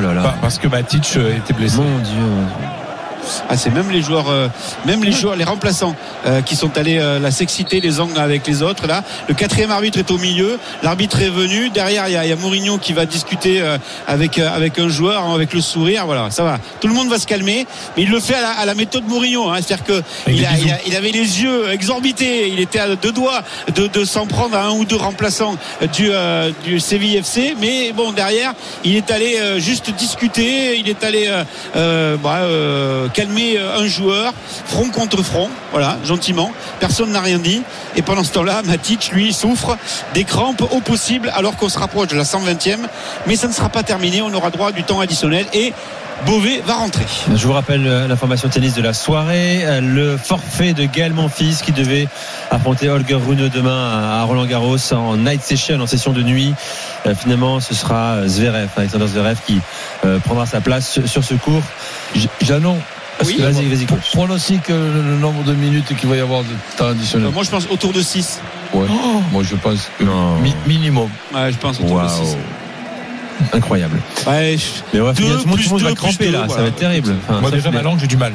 Matic était blessé. Mon Dieu. C'est même les joueurs, les remplaçants qui sont allés s'exciter les uns avec les autres. Là, le 4e arbitre est au milieu. L'arbitre est venu. Derrière, il y a Mourinho qui va discuter avec un joueur, avec le sourire. Voilà, ça va. Tout le monde va se calmer, mais il le fait à la méthode Mourinho. C'est-à-dire que il avait les yeux exorbités. Il était à 2 doigts de s'en prendre à 1 ou 2 remplaçants du Séville FC. Mais bon, derrière, il est allé juste discuter. Il est allé calmer un joueur, front contre front, voilà, gentiment, personne n'a rien dit, et pendant ce temps-là Matic lui souffre des crampes au possible alors qu'on se rapproche de la 120e, mais ça ne sera pas terminé, on aura droit à du temps additionnel et Beauvais va rentrer. Je vous rappelle l'information tennis de la soirée, le forfait de Gaël Monfils qui devait affronter Holger Rune demain à Roland-Garros en night session, en session de nuit. Finalement ce sera Alexander Zverev qui prendra sa place sur ce cours. Jeannot, oui, vas-y coach. Pronostic le nombre de minutes qu'il va y avoir de temps additionnel. Moi je pense autour de 6. Ouais. Moi je pense que minimum. Ouais, je pense autour de 6. Incroyable. Ouais, mais ouais, tout le monde va cramper là, ça va être terrible. Moi déjà ma langue j'ai du mal.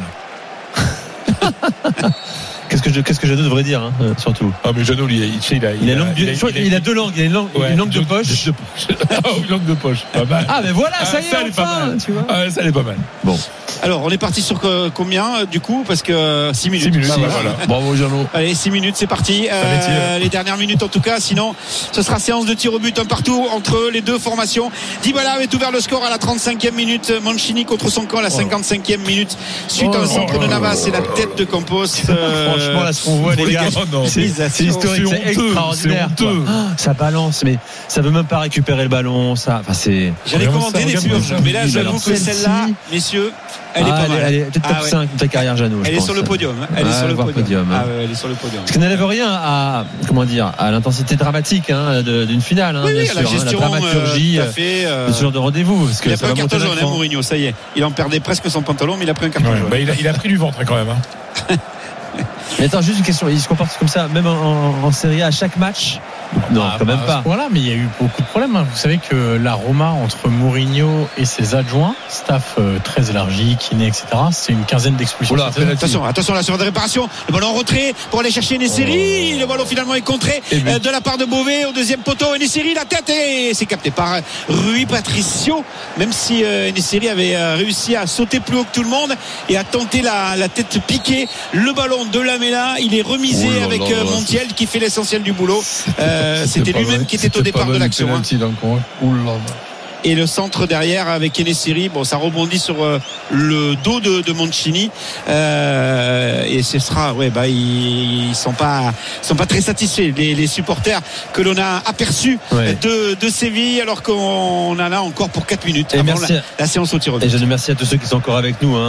Qu'est-ce que Jeannot devrait dire, surtout. Ah mais Jeannot il a 2 langues, il a une langue de poche. Une langue de poche. Pas mal. Ah mais voilà, ça y est, ça elle est pas mal. Tu vois. Ça elle est pas mal. Bon. Alors on est parti sur combien du coup, parce que 6 minutes. 6 minutes. Voilà. Bravo Jeannot. Allez, 6 minutes, c'est parti. Les dernières minutes en tout cas, sinon ce sera séance de tir au but un partout entre les deux formations. Dybala avait ouvert le score à la 35e minute, Mancini contre son camp à la 55e minute suite à un centre de Navas et la tête de Campos. Franchement là ce qu'on voit les gars, c'est historique, c'est extraordinaire. Ça balance mais ça veut même pas récupérer le ballon, j'allais commenter des purges, mais là j'avoue que celle-là, messieurs, elle est pas mal. Elle est peut-être top 5 de ta carrière, Jeannot. Elle est sur le podium. Elle est sur le podium. Elle est sur le podium. Parce qu'on n'enlève rien à l'intensité dramatique d'une finale. Oui, bien sûr, la gestion, la dramaturgie de ce genre de rendez-vous. Parce que il a pris un carton jaune, Mourinho, ça y est. Il en perdait presque son pantalon, mais il a pris un carton jaune. Il a pris du ventre quand même. Mais attends, juste une question. Il se comporte comme ça, même en Serie A, à chaque match? Non, quand même pas. Voilà, mais il y a eu beaucoup de problèmes. Vous savez que la Roma, entre Mourinho et ses adjoints, staff très élargi, kiné, etc., c'est une quinzaine d'expulsions. Attention, la surface de réparation. Le ballon en retrait pour aller chercher Nessiri. Le ballon finalement est contré de la part de Beauvais au deuxième poteau. Nessiri, la tête, et c'est capté par Rui Patricio. Même si Nessiri avait réussi à sauter plus haut que tout le monde et à tenter la tête piquée. Le ballon de Lamela, il est remisé avec Montiel qui fait l'essentiel du boulot. C'était lui-même qui était au départ de l'action. et le centre derrière avec Enesiri. Bon, ça rebondit sur le dos de Mancini, et ce sera, ils sont pas très satisfaits, les supporters que l'on a aperçus de Séville, alors qu'on en a encore pour 4 minutes avant la séance au tir au but. Et je remercie à tous ceux qui sont encore avec nous.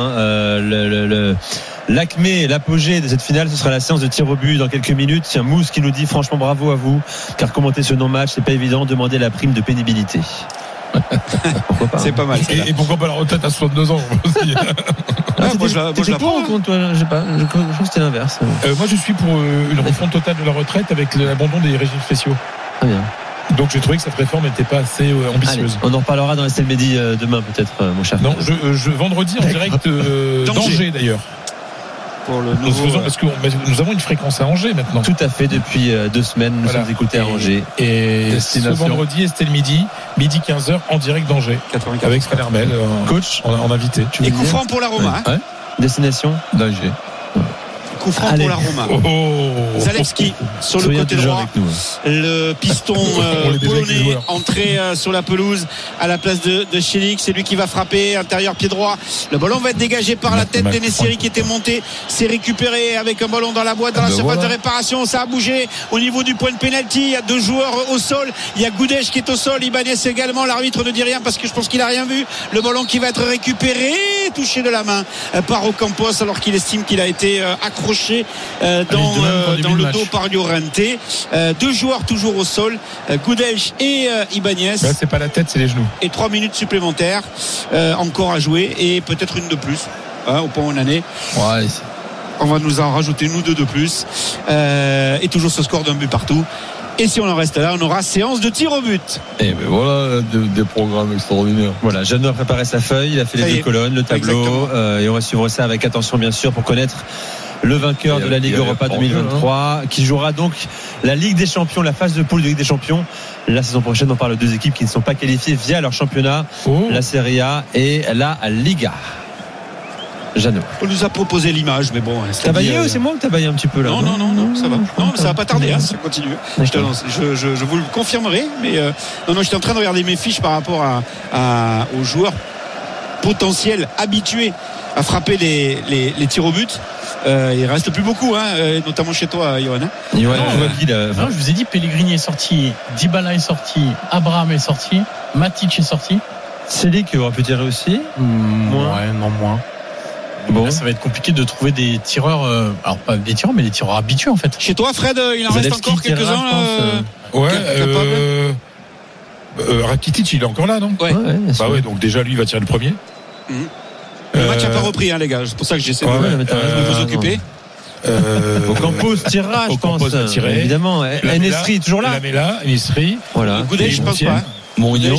L'acmé, l'apogée de cette finale, ce sera la séance de tir au but dans quelques minutes. Tiens, Mousse qui nous dit franchement bravo à vous, car commenter ce non-match, c'est pas évident. Demandez la prime de pénibilité. Pourquoi pas, c'est pas mal. Et pourquoi pas la retraite à 62 ans aussi. Moi je la prends. Je crois que c'était l'inverse. Moi je suis pour une refonte totale de la retraite avec l'abandon des régimes spéciaux. Très bien. Donc j'ai trouvé que cette réforme n'était pas assez ambitieuse. Allez, on en reparlera dans Estelle Mehdi demain peut-être, mon cher. Non, vendredi en direct d'Angers d'ailleurs. Pour le nouveau, parce que nous avons une fréquence à Angers maintenant. Tout à fait, depuis 2 semaines nous sommes écoutés à Angers. Et ce vendredi, Estelle midi 15h en direct d'Angers 84. avec Fred Hermel, coach en invité. Et coup franc pour la Roma. Ouais. Destination d'Angers. Coup franc pour la Roma. Zalewski sur le côté droit, le piston polonais entré sur la pelouse à la place de Chelik. C'est lui qui va frapper intérieur pied droit. Le ballon va être dégagé par la tête d'Enesiri qui était monté. C'est récupéré avec un ballon dans la boîte, dans la surface de réparation. Ça a bougé au niveau du point de pénalty. Il y a 2 joueurs au sol. Il y a Goudej qui est au sol, Ibanez également. L'arbitre ne dit rien parce que je pense qu'il a rien vu. Le ballon qui va être récupéré, touché de la main par Ocampos, alors qu'il estime qu'il a été accroché dans le dos par Llorente. 2 joueurs toujours au sol, Goudej et Ibanez. Là, c'est pas la tête, c'est les genoux. Et 3 minutes supplémentaires encore à jouer, et peut-être une de plus au point où on en est. On va nous en rajouter nous 2 de plus, et toujours ce score d'un but partout. Et si on en reste là, on aura séance de tir au but. Et ben voilà des programmes extraordinaires. Voilà, Jeannot a préparé sa feuille, il a fait les 2 colonnes, le tableau, et on va suivre ça avec attention bien sûr pour connaître le vainqueur de la Ligue Europa 2023, qui jouera donc la Ligue des Champions, la phase de poule de Ligue des Champions. La saison prochaine, on parle de 2 équipes qui ne sont pas qualifiées via leur championnat, la Serie A et la Liga. Jeannot. On nous a proposé l'image, mais bon. T'as baillé ou c'est moi ou t'as baillé un petit peu là? Non, ça va. Non, mais ça va pas tarder, ça continue. Je vous le confirmerai, mais j'étais en train de regarder mes fiches par rapport aux joueurs potentiels habitués à frapper les tirs au but. Il reste plus beaucoup, notamment chez toi, Johan. Je vous ai dit, Pellegrini est sorti, Dybala est sorti, Abraham est sorti, Matic est sorti. Sélik qui aurait pu tirer aussi. Moins. Bon, là, ça va être compliqué de trouver des tireurs, alors pas des tireurs, mais des tireurs habitués en fait. Chez toi, Fred, il en reste encore quelques-uns. Rakitic, il est encore là, non? Donc déjà lui il va tirer le premier. Le match n'a pas repris, les gars. C'est pour ça que j'essaie de vous occuper. Ocampos tirera, je pense. Évidemment. Enesiri toujours là. Lamela, Enesiri. Voilà. Goudej, je pense pas. Mourinho.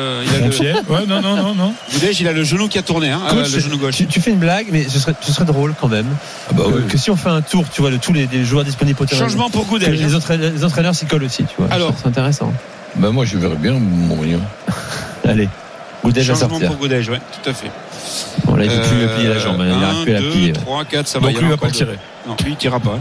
Non. Goudej, il a le genou qui a tourné, le genou gauche. Tu fais une blague, mais ce serait drôle quand même. Que si on fait un tour, tu vois, de tous les joueurs disponibles au terrain. Changement pour Goudej. Les entraîneurs s'y collent aussi, tu vois. Alors, c'est intéressant. Moi, je verrais bien Mourinho. Allez. Goudej à sortir. Changement pour Goudej, tout à fait. Bon, là, il ne peut plus plier la jambe. Il n'arrive plus à la plier. 2, 3, 4, ça va. Donc lui, il va pas le tirer. Non, lui, il ne tirera pas.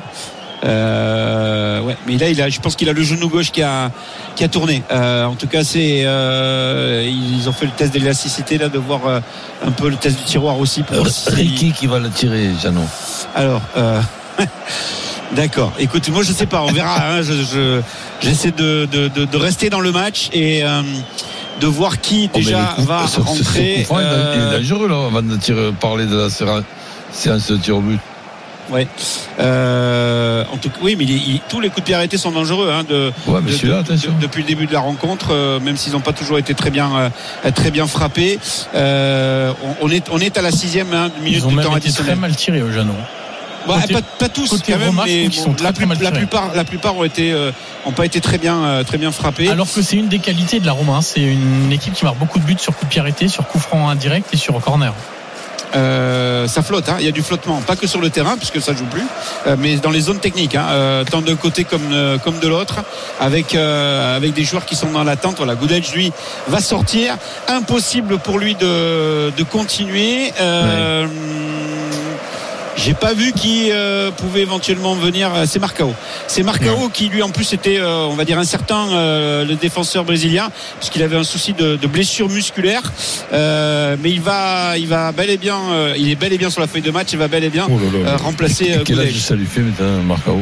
Mais là, je pense qu'il a le genou gauche qui a tourné. En tout cas, ils ont fait le test d'élasticité là, de voir un peu le test du tiroir aussi. Ricky qui va le tirer, Jeannot. Alors, d'accord. Écoute, moi je sais pas, on verra. J'essaie de rester dans le match et de voir qui déjà va rentrer. Il est dangereux là, avant de parler de la séance de tir au but. Ouais. En tout cas, oui, mais tous les coups de pied arrêtés sont dangereux. Depuis le début de la rencontre, même s'ils n'ont pas toujours été très bien frappés. On est à la 6e minute du temps additionnel. Ils ont très mal tirés au Jeannot. Pas tous quand même, mais la plupart ont pas été très bien frappés. Alors que c'est une des qualités de la Roma, c'est une équipe qui marque beaucoup de buts sur coup de pied arrêté, sur coup franc indirect et sur corner. Ça flotte, il y a du flottement, pas que sur le terrain puisque ça joue plus, mais dans les zones techniques, tant d'un côté comme de l'autre, avec des joueurs qui sont dans l'attente. Voilà, Goudej lui va sortir, impossible pour lui de continuer. J'ai pas vu qui pouvait éventuellement venir. C'est Marcao qui lui en plus était on va dire incertain, le défenseur brésilien, puisqu'il avait un souci de blessure musculaire, mais il va bel et bien il est bel et bien sur la feuille de match, il va bel et bien remplacer quel âge Goudej. ça lui fait maintenant, Marcao?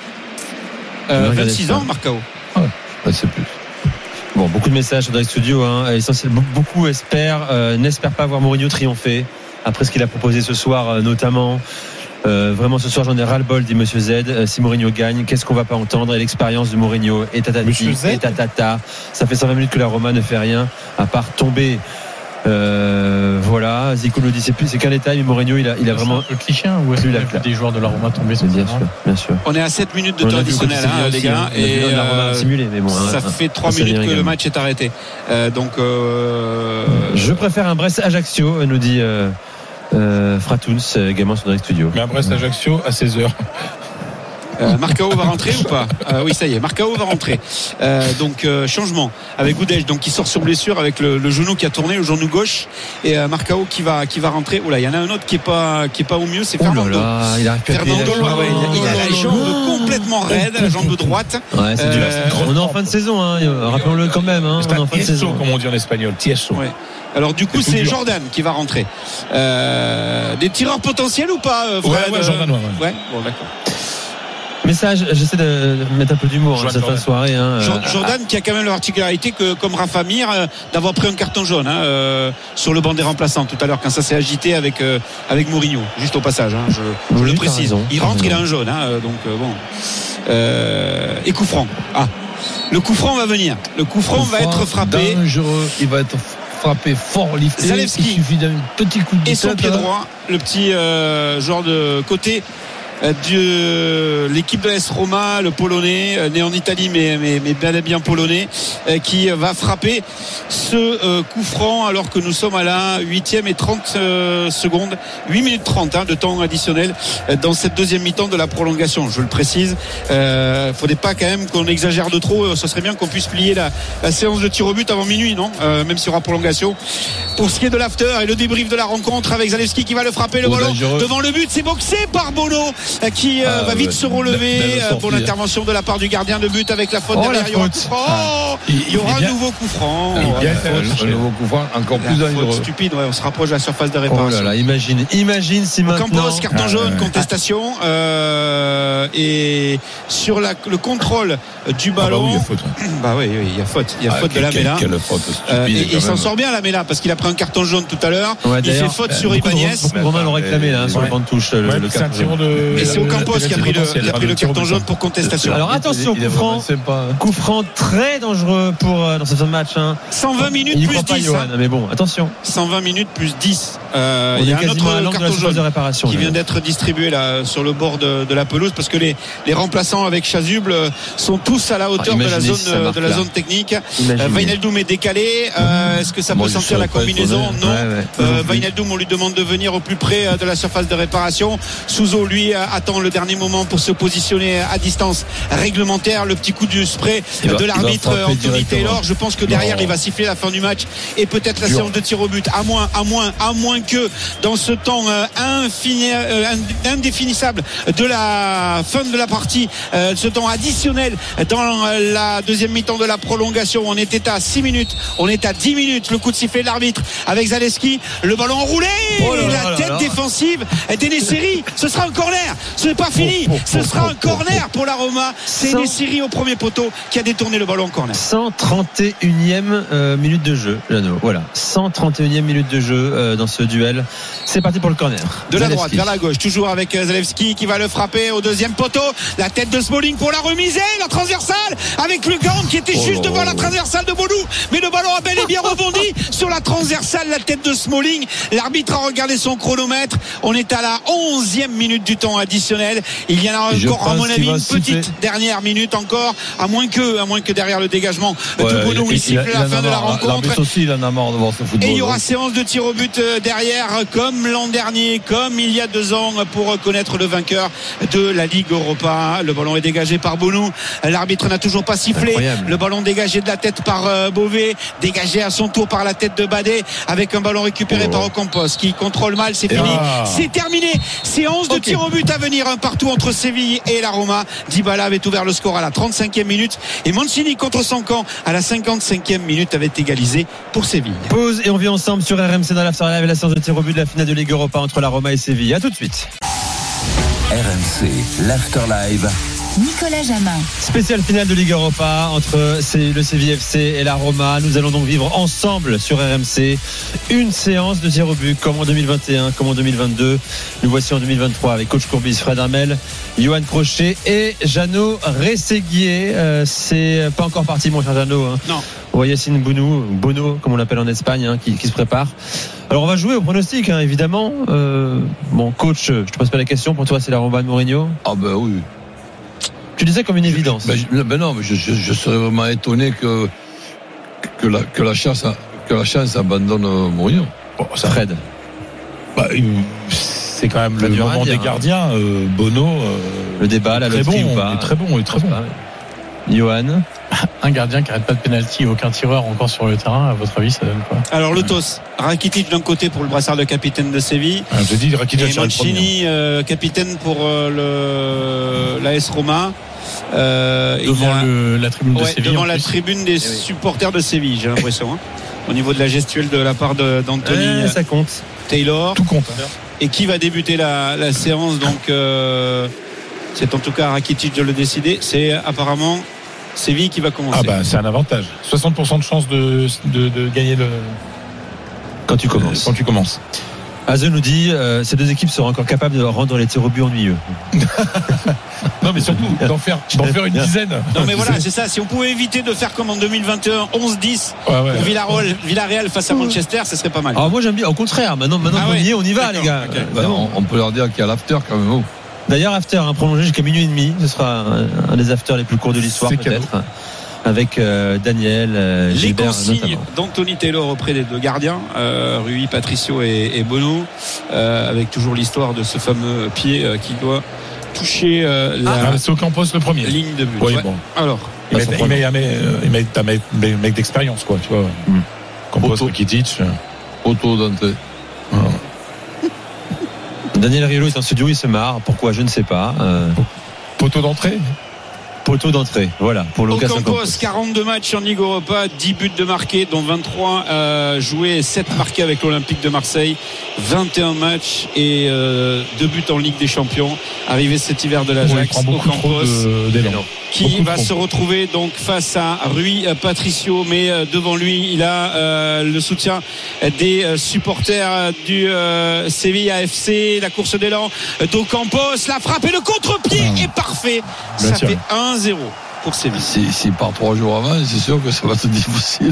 26 ans Marcao. C'est plus. Bon, beaucoup de messages dans les studios, essentiellement, beaucoup n'espèrent pas voir Mourinho triompher après ce qu'il a proposé ce soir, notamment. Vraiment ce soir j'en ai ras-le-bol, dit Monsieur Z. Si Mourinho gagne, qu'est-ce qu'on va pas entendre? Et l'expérience de Mourinho et tatati et tatata. Ça fait 120 minutes que la Roma ne fait rien à part tomber. Voilà, Zico nous dit c'est qu'un détail, mais Mourinho il a vraiment le cliché, ou est-ce qu'il a vu des joueurs de la Roma tomber? Bien sûr. On est à 7 minutes de temps additionnel, les gars, et la Roma simulé, mais bon, ça fait 3 minutes que le match est arrêté. Donc je préfère un Brest-Ajaccio, nous dit Fratouns également sur Direct Studio. Mais un Brest-Ajaccio à 16h. Marcao va rentrer ou pas? Oui, ça y est, Marcao va rentrer. Donc changement avec Goudej, donc qui sort sur blessure avec le genou qui a tourné, le genou gauche, et Marcao qui va rentrer. Oula, il y en a un autre qui est pas au mieux, c'est Fernando. Fernando, il a la jambe complètement raide, la jambe droite. Ouais, c'est dur. On est en fin de saison, rappelons-le quand même. On est en fin de saison, comme on dit en espagnol, tieso. Ouais. Alors du coup c'est Jordan qui va rentrer. Des tireurs potentiels ou pas, Fred? Ouais, Jordan, ouais. Bon, d'accord. Message, j'essaie de mettre un peu d'humour cette fin de soirée. Jordan qui a quand même la particularité que, comme Rafa Mir, d'avoir pris un carton jaune sur le banc des remplaçants tout à l'heure quand ça s'est agité avec Mourinho. Juste au passage, je le précise. Il rentre, il a un jaune, donc bon. Et coup franc. Le coup franc va venir. Le coup franc va être frappé. Dangereux. Il va être frappé fort, lifté. Zalewski. Il suffit d'un petit coup de tête. Et son pied droit, le petit joueur de côté de l'équipe de l'AS Roma, le Polonais, né en Italie mais bel et bien polonais, qui va frapper ce coup franc alors que nous sommes à la 8e et 30 secondes, 8 minutes 30 de temps additionnel dans cette deuxième mi-temps de la prolongation. Je le précise, faudrait pas quand même qu'on exagère de trop. Ce serait bien qu'on puisse plier la séance de tir au but avant minuit, non? Même s'il y aura prolongation. Pour ce qui est de l'after et le débrief de la rencontre avec Zalewski qui va le frapper, le ballon devant le but, c'est boxé par Bono qui va vite se relever. Pour l'intervention de la part du gardien de but avec la faute derrière. Il y aura un nouveau coup franc. Un nouveau coup franc encore plus dangereux. Stupide, on se rapproche de la surface de réparation. Oh là là, imagine si maintenant. Campos, carton jaune, contestation. Et sur le contrôle du ballon. Il y a faute. Il y a faute. Il y a faute de Lamela. Quelle faute stupide. Et il s'en sort bien, Lamela, parce qu'il a pris un carton jaune tout à l'heure. Il fait faute sur Ibanez. Romain l'aurait réclamé sur le banc de touche. Et c'est Ocampos qui a pris le carton jaune pour contestation. Alors attention, coup franc très dangereux dans ce match. 120 minutes plus 10. Johan, mais bon, attention. 120 minutes plus 10. Il y a un autre carton jaune de réparation qui vient d'être distribué là sur le bord de la pelouse, parce que les remplaçants avec Chasuble sont tous à la hauteur de la zone technique. Wijnaldum est décalé. Est-ce que ça peut sentir la combinaison? Non. Wijnaldum, on lui demande de venir au plus près de la surface de réparation. Souzo, lui, attend le dernier moment pour se positionner à distance réglementaire. Le petit coup du spray de l'arbitre Anthony Taylor. Je pense que derrière il va siffler la fin du match et peut-être la séance de tir au but, à moins que dans ce temps indéfinissable de la fin de la partie, ce temps additionnel dans la deuxième mi-temps de la prolongation. On était à 6 minutes, on est à 10 minutes. Le coup de sifflet de l'arbitre avec Zalewski, le ballon enroulé, la tête défensive d'Enesiri. Ce sera un corner, ce n'est pas fini, ce sera un corner pour la Roma. C'est Enesiri au premier poteau qui a détourné le ballon en corner. 131e minute de jeu, Jeannot. Voilà, 131e minute de jeu dans ce duel. C'est parti pour le corner. De la droite vers la gauche, toujours avec Zalewski qui va le frapper au deuxième poteau. La tête de Smalling pour la remiser, la transversale avec le Gant qui était juste devant la transversale de Bonou, mais le ballon a bel et bien rebondi sur la transversale, la tête de Smalling. L'arbitre a regardé son chronomètre. On est à la 11e minute du temps additionnel. Il y en a encore, à mon avis, une petite dernière minute encore, à moins que derrière le dégagement de Bonou, il siffle la fin de la rencontre. L'arbitre aussi, il en a marre de voir ce football. Et il y aura séance de tir au but derrière, comme l'an dernier, comme il y a 2 ans, pour connaître le vainqueur de la Ligue Europa. Le ballon est dégagé par Bonou. L'arbitre n'a toujours pas sifflé. Incroyable. Le ballon dégagé de la tête par Beauvais, dégagé à son tour par la tête de Badé, avec un ballon récupéré par Ocampos qui contrôle mal. C'est fini. C'est terminé. Séance de tir au but à venir, un partout entre Séville et la Roma. Dybala avait ouvert le score à la 35e minute et Mancini contre son camp à la 55e minute avait égalisé pour Séville. Pause et on vit ensemble sur RMC dans l'After Live, la séance de tir au but de la finale de Ligue Europa entre la Roma et Séville. À tout de suite. RMC, l'After Live. Nicolas Jamin. Spéciale finale de Ligue Europa entre le Séville FC et la Roma. Nous allons donc vivre ensemble sur RMC une séance de tir au but comme en 2021, comme en 2022. Nous voici en 2023 avec coach Courbis, Fred Hermel, Yoann Crochet et Jeannot Rességuier. C'est pas encore parti mon cher Jeannot. Hein. Non. On voit Yacine Bono, comme on l'appelle en Espagne, hein, qui se prépare. Alors on va jouer au pronostic, hein, évidemment. Bon, coach, je te pose pas la question. Pour toi, c'est la Roma de Mourinho? Ah ben oui. Tu disais comme une évidence. Non, mais je serais vraiment étonné que la chance abandonne Mourinho. Bon, ça Fred. C'est quand même le moment des gardiens. Bono. Le débat, la loterie ou pas. Il est très bon. Yoann. Un gardien qui arrête pas de pénalty et aucun tireur encore sur le terrain, à votre avis, ça donne quoi? Alors le TOS, Rakitic d'un côté pour le brassard de capitaine de Séville. Je dis Rakitic et Mancini capitaine pour l'AS Roma. Devant la tribune de Séville. Devant la tribune des supporters de Séville, j'ai l'impression. Hein, au niveau de la gestuelle de la part d'Anthony ça compte. Taylor. Tout compte. Et qui va débuter la séance, donc c'est en tout cas Rakitic de le décider. C'est apparemment Séville qui va commencer. Ah bah c'est un avantage. 60% de chance de gagner quand tu commences. Aze nous dit ces deux équipes seront encore capables de rendre les tirs au but ennuyeux. Non mais surtout d'en faire une dizaine. Non mais voilà, c'est ça. Si on pouvait éviter de faire comme en 2021 11-10 pour Villarreal face à Manchester, ce serait pas mal. Alors moi j'aime bien, au contraire, maintenant qu'on y est, on y va. D'accord, les gars. Okay. On peut leur dire qu'il y a l'after quand même. D'ailleurs, after prolongé jusqu'à minuit et demi, ce sera un des afters les plus courts de l'histoire peut-être, avec Daniel, Gilbert, les consignes notamment d'Anthony Taylor auprès des deux gardiens, Rui Patricio et Bono, avec toujours l'histoire de ce fameux pied qui doit toucher c'est Ocampos le premier. Ligne de but. Oui, bon. Alors, il met un mec d'expérience, quoi, tu vois. Campos, Rakitic, auto d'entrée. Daniel Riolo est en studio, il se marre. Pourquoi? Je ne sais pas. Poteau d'entrée, voilà, pour Lucas Ocampos. 42 matchs en Ligue Europa, 10 buts de marqués, dont 23 joués et 7 marqués avec l'Olympique de Marseille. 21 matchs et 2 buts en Ligue des Champions. Arrivé cet hiver de l'Ajax. Ocampos qui va se retrouver donc face à Rui Patricio, mais devant lui il a le soutien des supporters du Séville AFC. La course d'élan d'Ocampos, la frappe et le contre-pied est parfait. Ça fait 1-0 pour Séville. S'il part 3 jours avant, c'est sûr que ça va être difficile.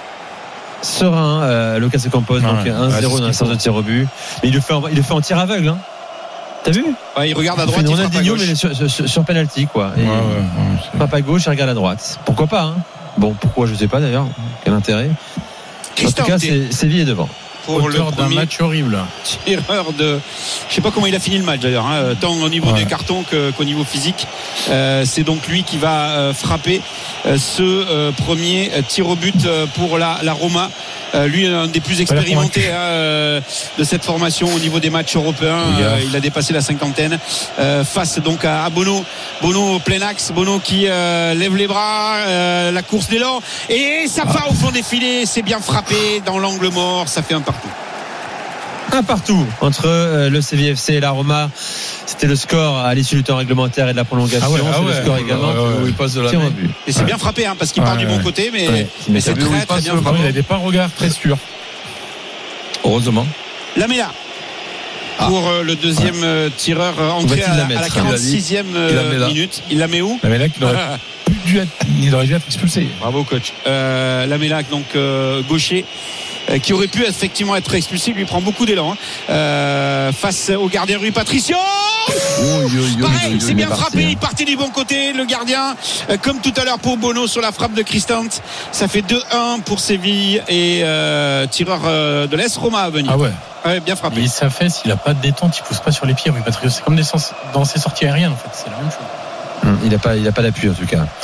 Serein, Lucas Ocampos, donc 1-0 dans la séance de tir au but. Mais il le fait en tir aveugle, hein. T'as vu? Il regarde à droite, il frappe à gauche. Mais sur penalty, quoi. Il frappe à gauche, il regarde à droite. Pourquoi pas, hein? Bon, pourquoi, je sais pas d'ailleurs. Quel intérêt? En tout cas, Séville est devant. Pour le d'un match horrible. Tireur de, je sais pas comment il a fini le match d'ailleurs, hein, tant au niveau des cartons qu'au niveau physique. C'est donc lui qui va frapper ce premier tir au but pour la Roma. Lui, un des plus expérimentés de cette formation au niveau des matchs européens. Il a dépassé la cinquantaine. Face donc à Bono plein axe. Bono qui lève les bras. La course d'élan et ça part au fond des filets. C'est bien frappé dans l'angle mort. Ça fait un partout. Un partout entre le Séville FC et la Roma. C'était le score à l'issue du temps réglementaire et de la prolongation. C'est le score également. Il passe de la main. Et c'est bien frappé, hein, parce qu'il part du bon côté, mais c'est très bien frappé. Il n'avait pas un regard très sûr. Heureusement. Lamela pour le deuxième tireur entré à la 46e minute. Il la met où? Lamela qui n'aurait dû être expulsé. Bravo coach. Lamela donc gaucher. Qui aurait pu effectivement être expulsé, il lui prend beaucoup d'élan face au gardien Rui Patricio. Pareil, c'est bien frappé, il partait du bon côté, le gardien, comme tout à l'heure pour Bono sur la frappe de Cristante. Ça fait 2-1 pour Séville et tireur de l'AS Roma à venir. Bien frappé. Mais ça fait, s'il n'a pas de détente, il pousse pas sur les pieds, Rui Patricio. C'est comme dans ses sorties aériennes en fait, c'est la même chose. Il n'a pas d'appui en tout cas.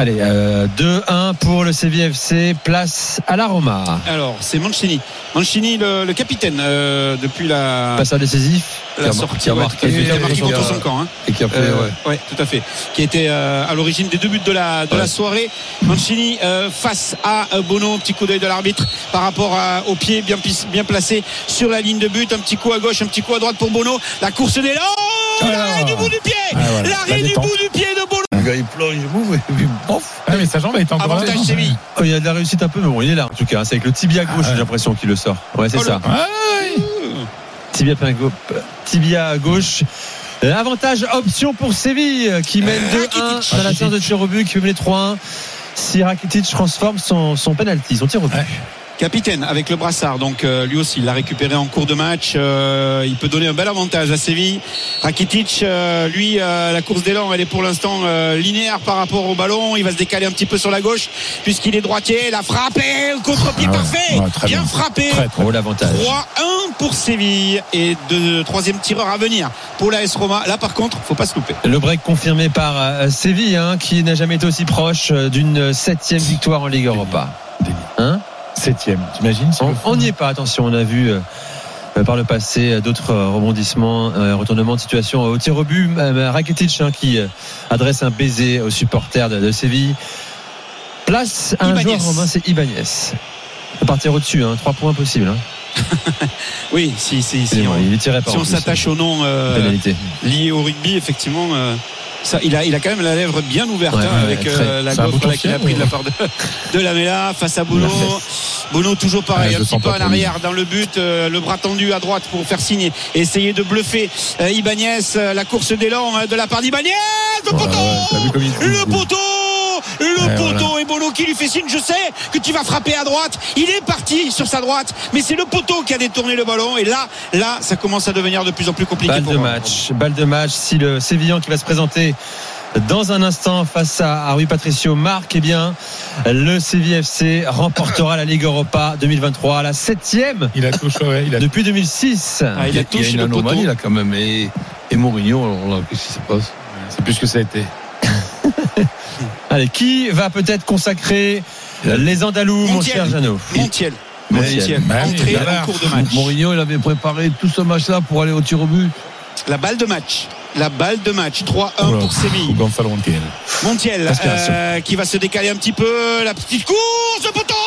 Allez, 2-1 pour le Séville FC, place à la Roma. Alors, c'est Mancini, le capitaine, depuis la passeur décisif, la sortie, qui a marqué contre son camp, hein. Et qui a fait, ouais, tout à fait, qui était à l'origine des 2 buts de la soirée. Mancini face à Bono, petit coup d'œil de l'arbitre par rapport au pied bien placé sur la ligne de but, un petit coup à gauche, un petit coup à droite pour Bono, la course des l'arrêt du bout du pied, l'arrêt du bout du pied de Bono. Le gars il plonge, et puis bof. Mais sa jambe est encore avantage Séville. Il y a de la réussite un peu, mais bon, il est là en tout cas. C'est avec le tibia gauche, j'ai l'impression qu'il le sort. Ouais, c'est ça. Tibia à gauche. Avantage option pour Séville qui mène 2-1 dans la séance de tir au but, qui peut mener 3-1 si Rakitic transforme son penalty, son tir au but. Capitaine avec le brassard, donc lui aussi il l'a récupéré en cours de match, il peut donner un bel avantage à Séville. Rakitic, lui, la course d'élan elle est pour l'instant linéaire par rapport au ballon, il va se décaler un petit peu sur la gauche puisqu'il est droitier, la frappe et le contre-pied parfait, bien frappé, très haut l'avantage. 3-1 pour Séville et 3e tireur à venir pour l'AS Roma. Là par contre faut pas se louper. Le break confirmé par Séville, qui n'a jamais été aussi proche d'une 7e victoire en Ligue Europa. 7e, t'imagines? On n'y est pas, attention, on a vu par le passé d'autres rebondissements, retournements de situation au tir au but. Rakitic qui adresse un baiser aux supporters de Séville. Place à un joueur romain, c'est Ibanez. Il peut partir au-dessus, 3 points possibles. Oui, si on s'attache au nom lié au rugby, effectivement. Ça, il a quand même la lèvre bien ouverte, avec la gaufre qu'il a pris de la part de Lamela face à Bono. Bono toujours pareil, un petit peu en arrière dans le but, le bras tendu à droite pour faire signer, essayer de bluffer Ibanez, la course d'élan de la part d'Ibanez, le poteau et Bono qui lui fait signe, je sais que tu vas frapper à droite, il est parti sur sa droite, mais c'est le poteau qui a détourné le ballon, et là ça commence à devenir de plus en plus compliqué. Balle de match, si le Sévillan qui va se présenter dans un instant face à Rui Patricio marque, le Séville FC remportera la Ligue Europa 2023, la 7e. Il a touché, depuis 2006. Il a touché le poteau. Il a quand même et Mourinho, alors qu'est-ce qui se passe? C'est plus ce que ça a été. Allez, qui va peut-être consacrer les Andalous, mon cher Jeannot? Montiel. Entrée en cours de match. Mourinho, il avait préparé tout ce match-là pour aller au tir au but. La balle de match, 3-1 pour Séville. Montiel qui va se décaler un petit peu, la petite course, le poteau.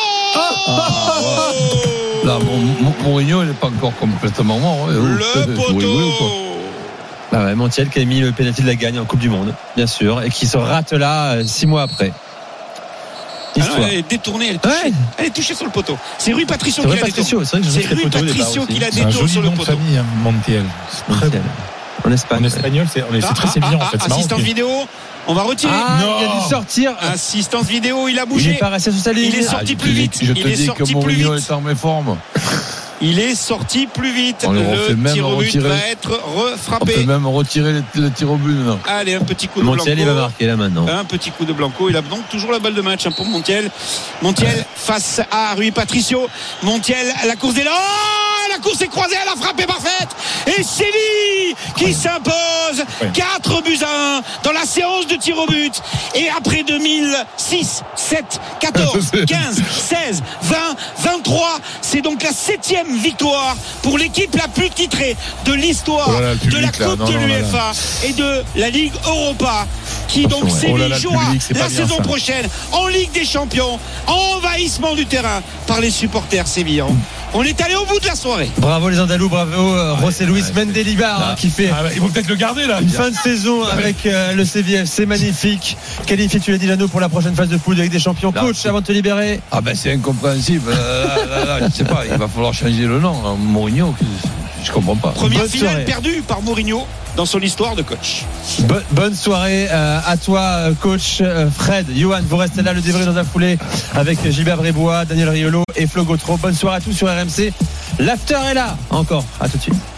Là, Mourinho, il n'est pas encore complètement mort. Le poteau. Montiel qui a mis le pénalty de la gagne en Coupe du Monde, bien sûr, et qui se rate là 6 mois après. Elle est détournée, elle est touchée sur le poteau. C'est Rui Patricio qui l'a détourné. C'est Rui Patricio qui l'a détourné sur le poteau. Montiel. En espagnol, c'est très sévillant en fait. Assistance vidéo, on va retirer. Il a dû sortir. Assistance vidéo, il a bougé. Il est pas resté sur sa ligne. Il est sorti plus vite. Je te dis que Mourinho est en méforme. Il est sorti plus vite. Le tir au but va être refrappé. On peut même retirer le tir au but maintenant. Allez, un petit coup de Blanco. Montiel, il va marquer là maintenant. Un petit coup de Blanco. Il a donc toujours la balle de match pour Montiel. Montiel face à Rui Patricio. Montiel, la course d'élan. La course est croisée, la frappe est parfaite. Et Séville qui s'impose 4-1 dans la séance de tir au but. Et après 2006, 7, 14, 15, 16, 20, 23, c'est donc la 7e victoire pour l'équipe la plus titrée de l'histoire de la Coupe de l'UEFA et de la Ligue Europa, qui donc Séville jouera la saison prochaine en Ligue des Champions. Envahissement du terrain par les supporters sévillans. On est allé au bout de la soirée. Bravo les Andalous, bravo José Luis Mendilibar qui fait il faut peut-être le garder là. Une fin de saison avec le Séville FC, magnifique. Qualifié, tu l'as dit Jeannot, pour la prochaine phase de poule avec des champions. Coach, avant de te libérer. C'est incompréhensible. Là, je sais pas, il va falloir changer le nom. Mourinho, je comprends pas. Première finale perdue par Mourinho dans son histoire de coach. Bonne soirée à toi, coach Fred. Johan, vous restez là, le débrief dans la foulée avec Gilbert Brébois, Daniel Riolo et Flo Gautreau. Bonne soirée à tous sur RMC. L'after est là encore. À tout de suite.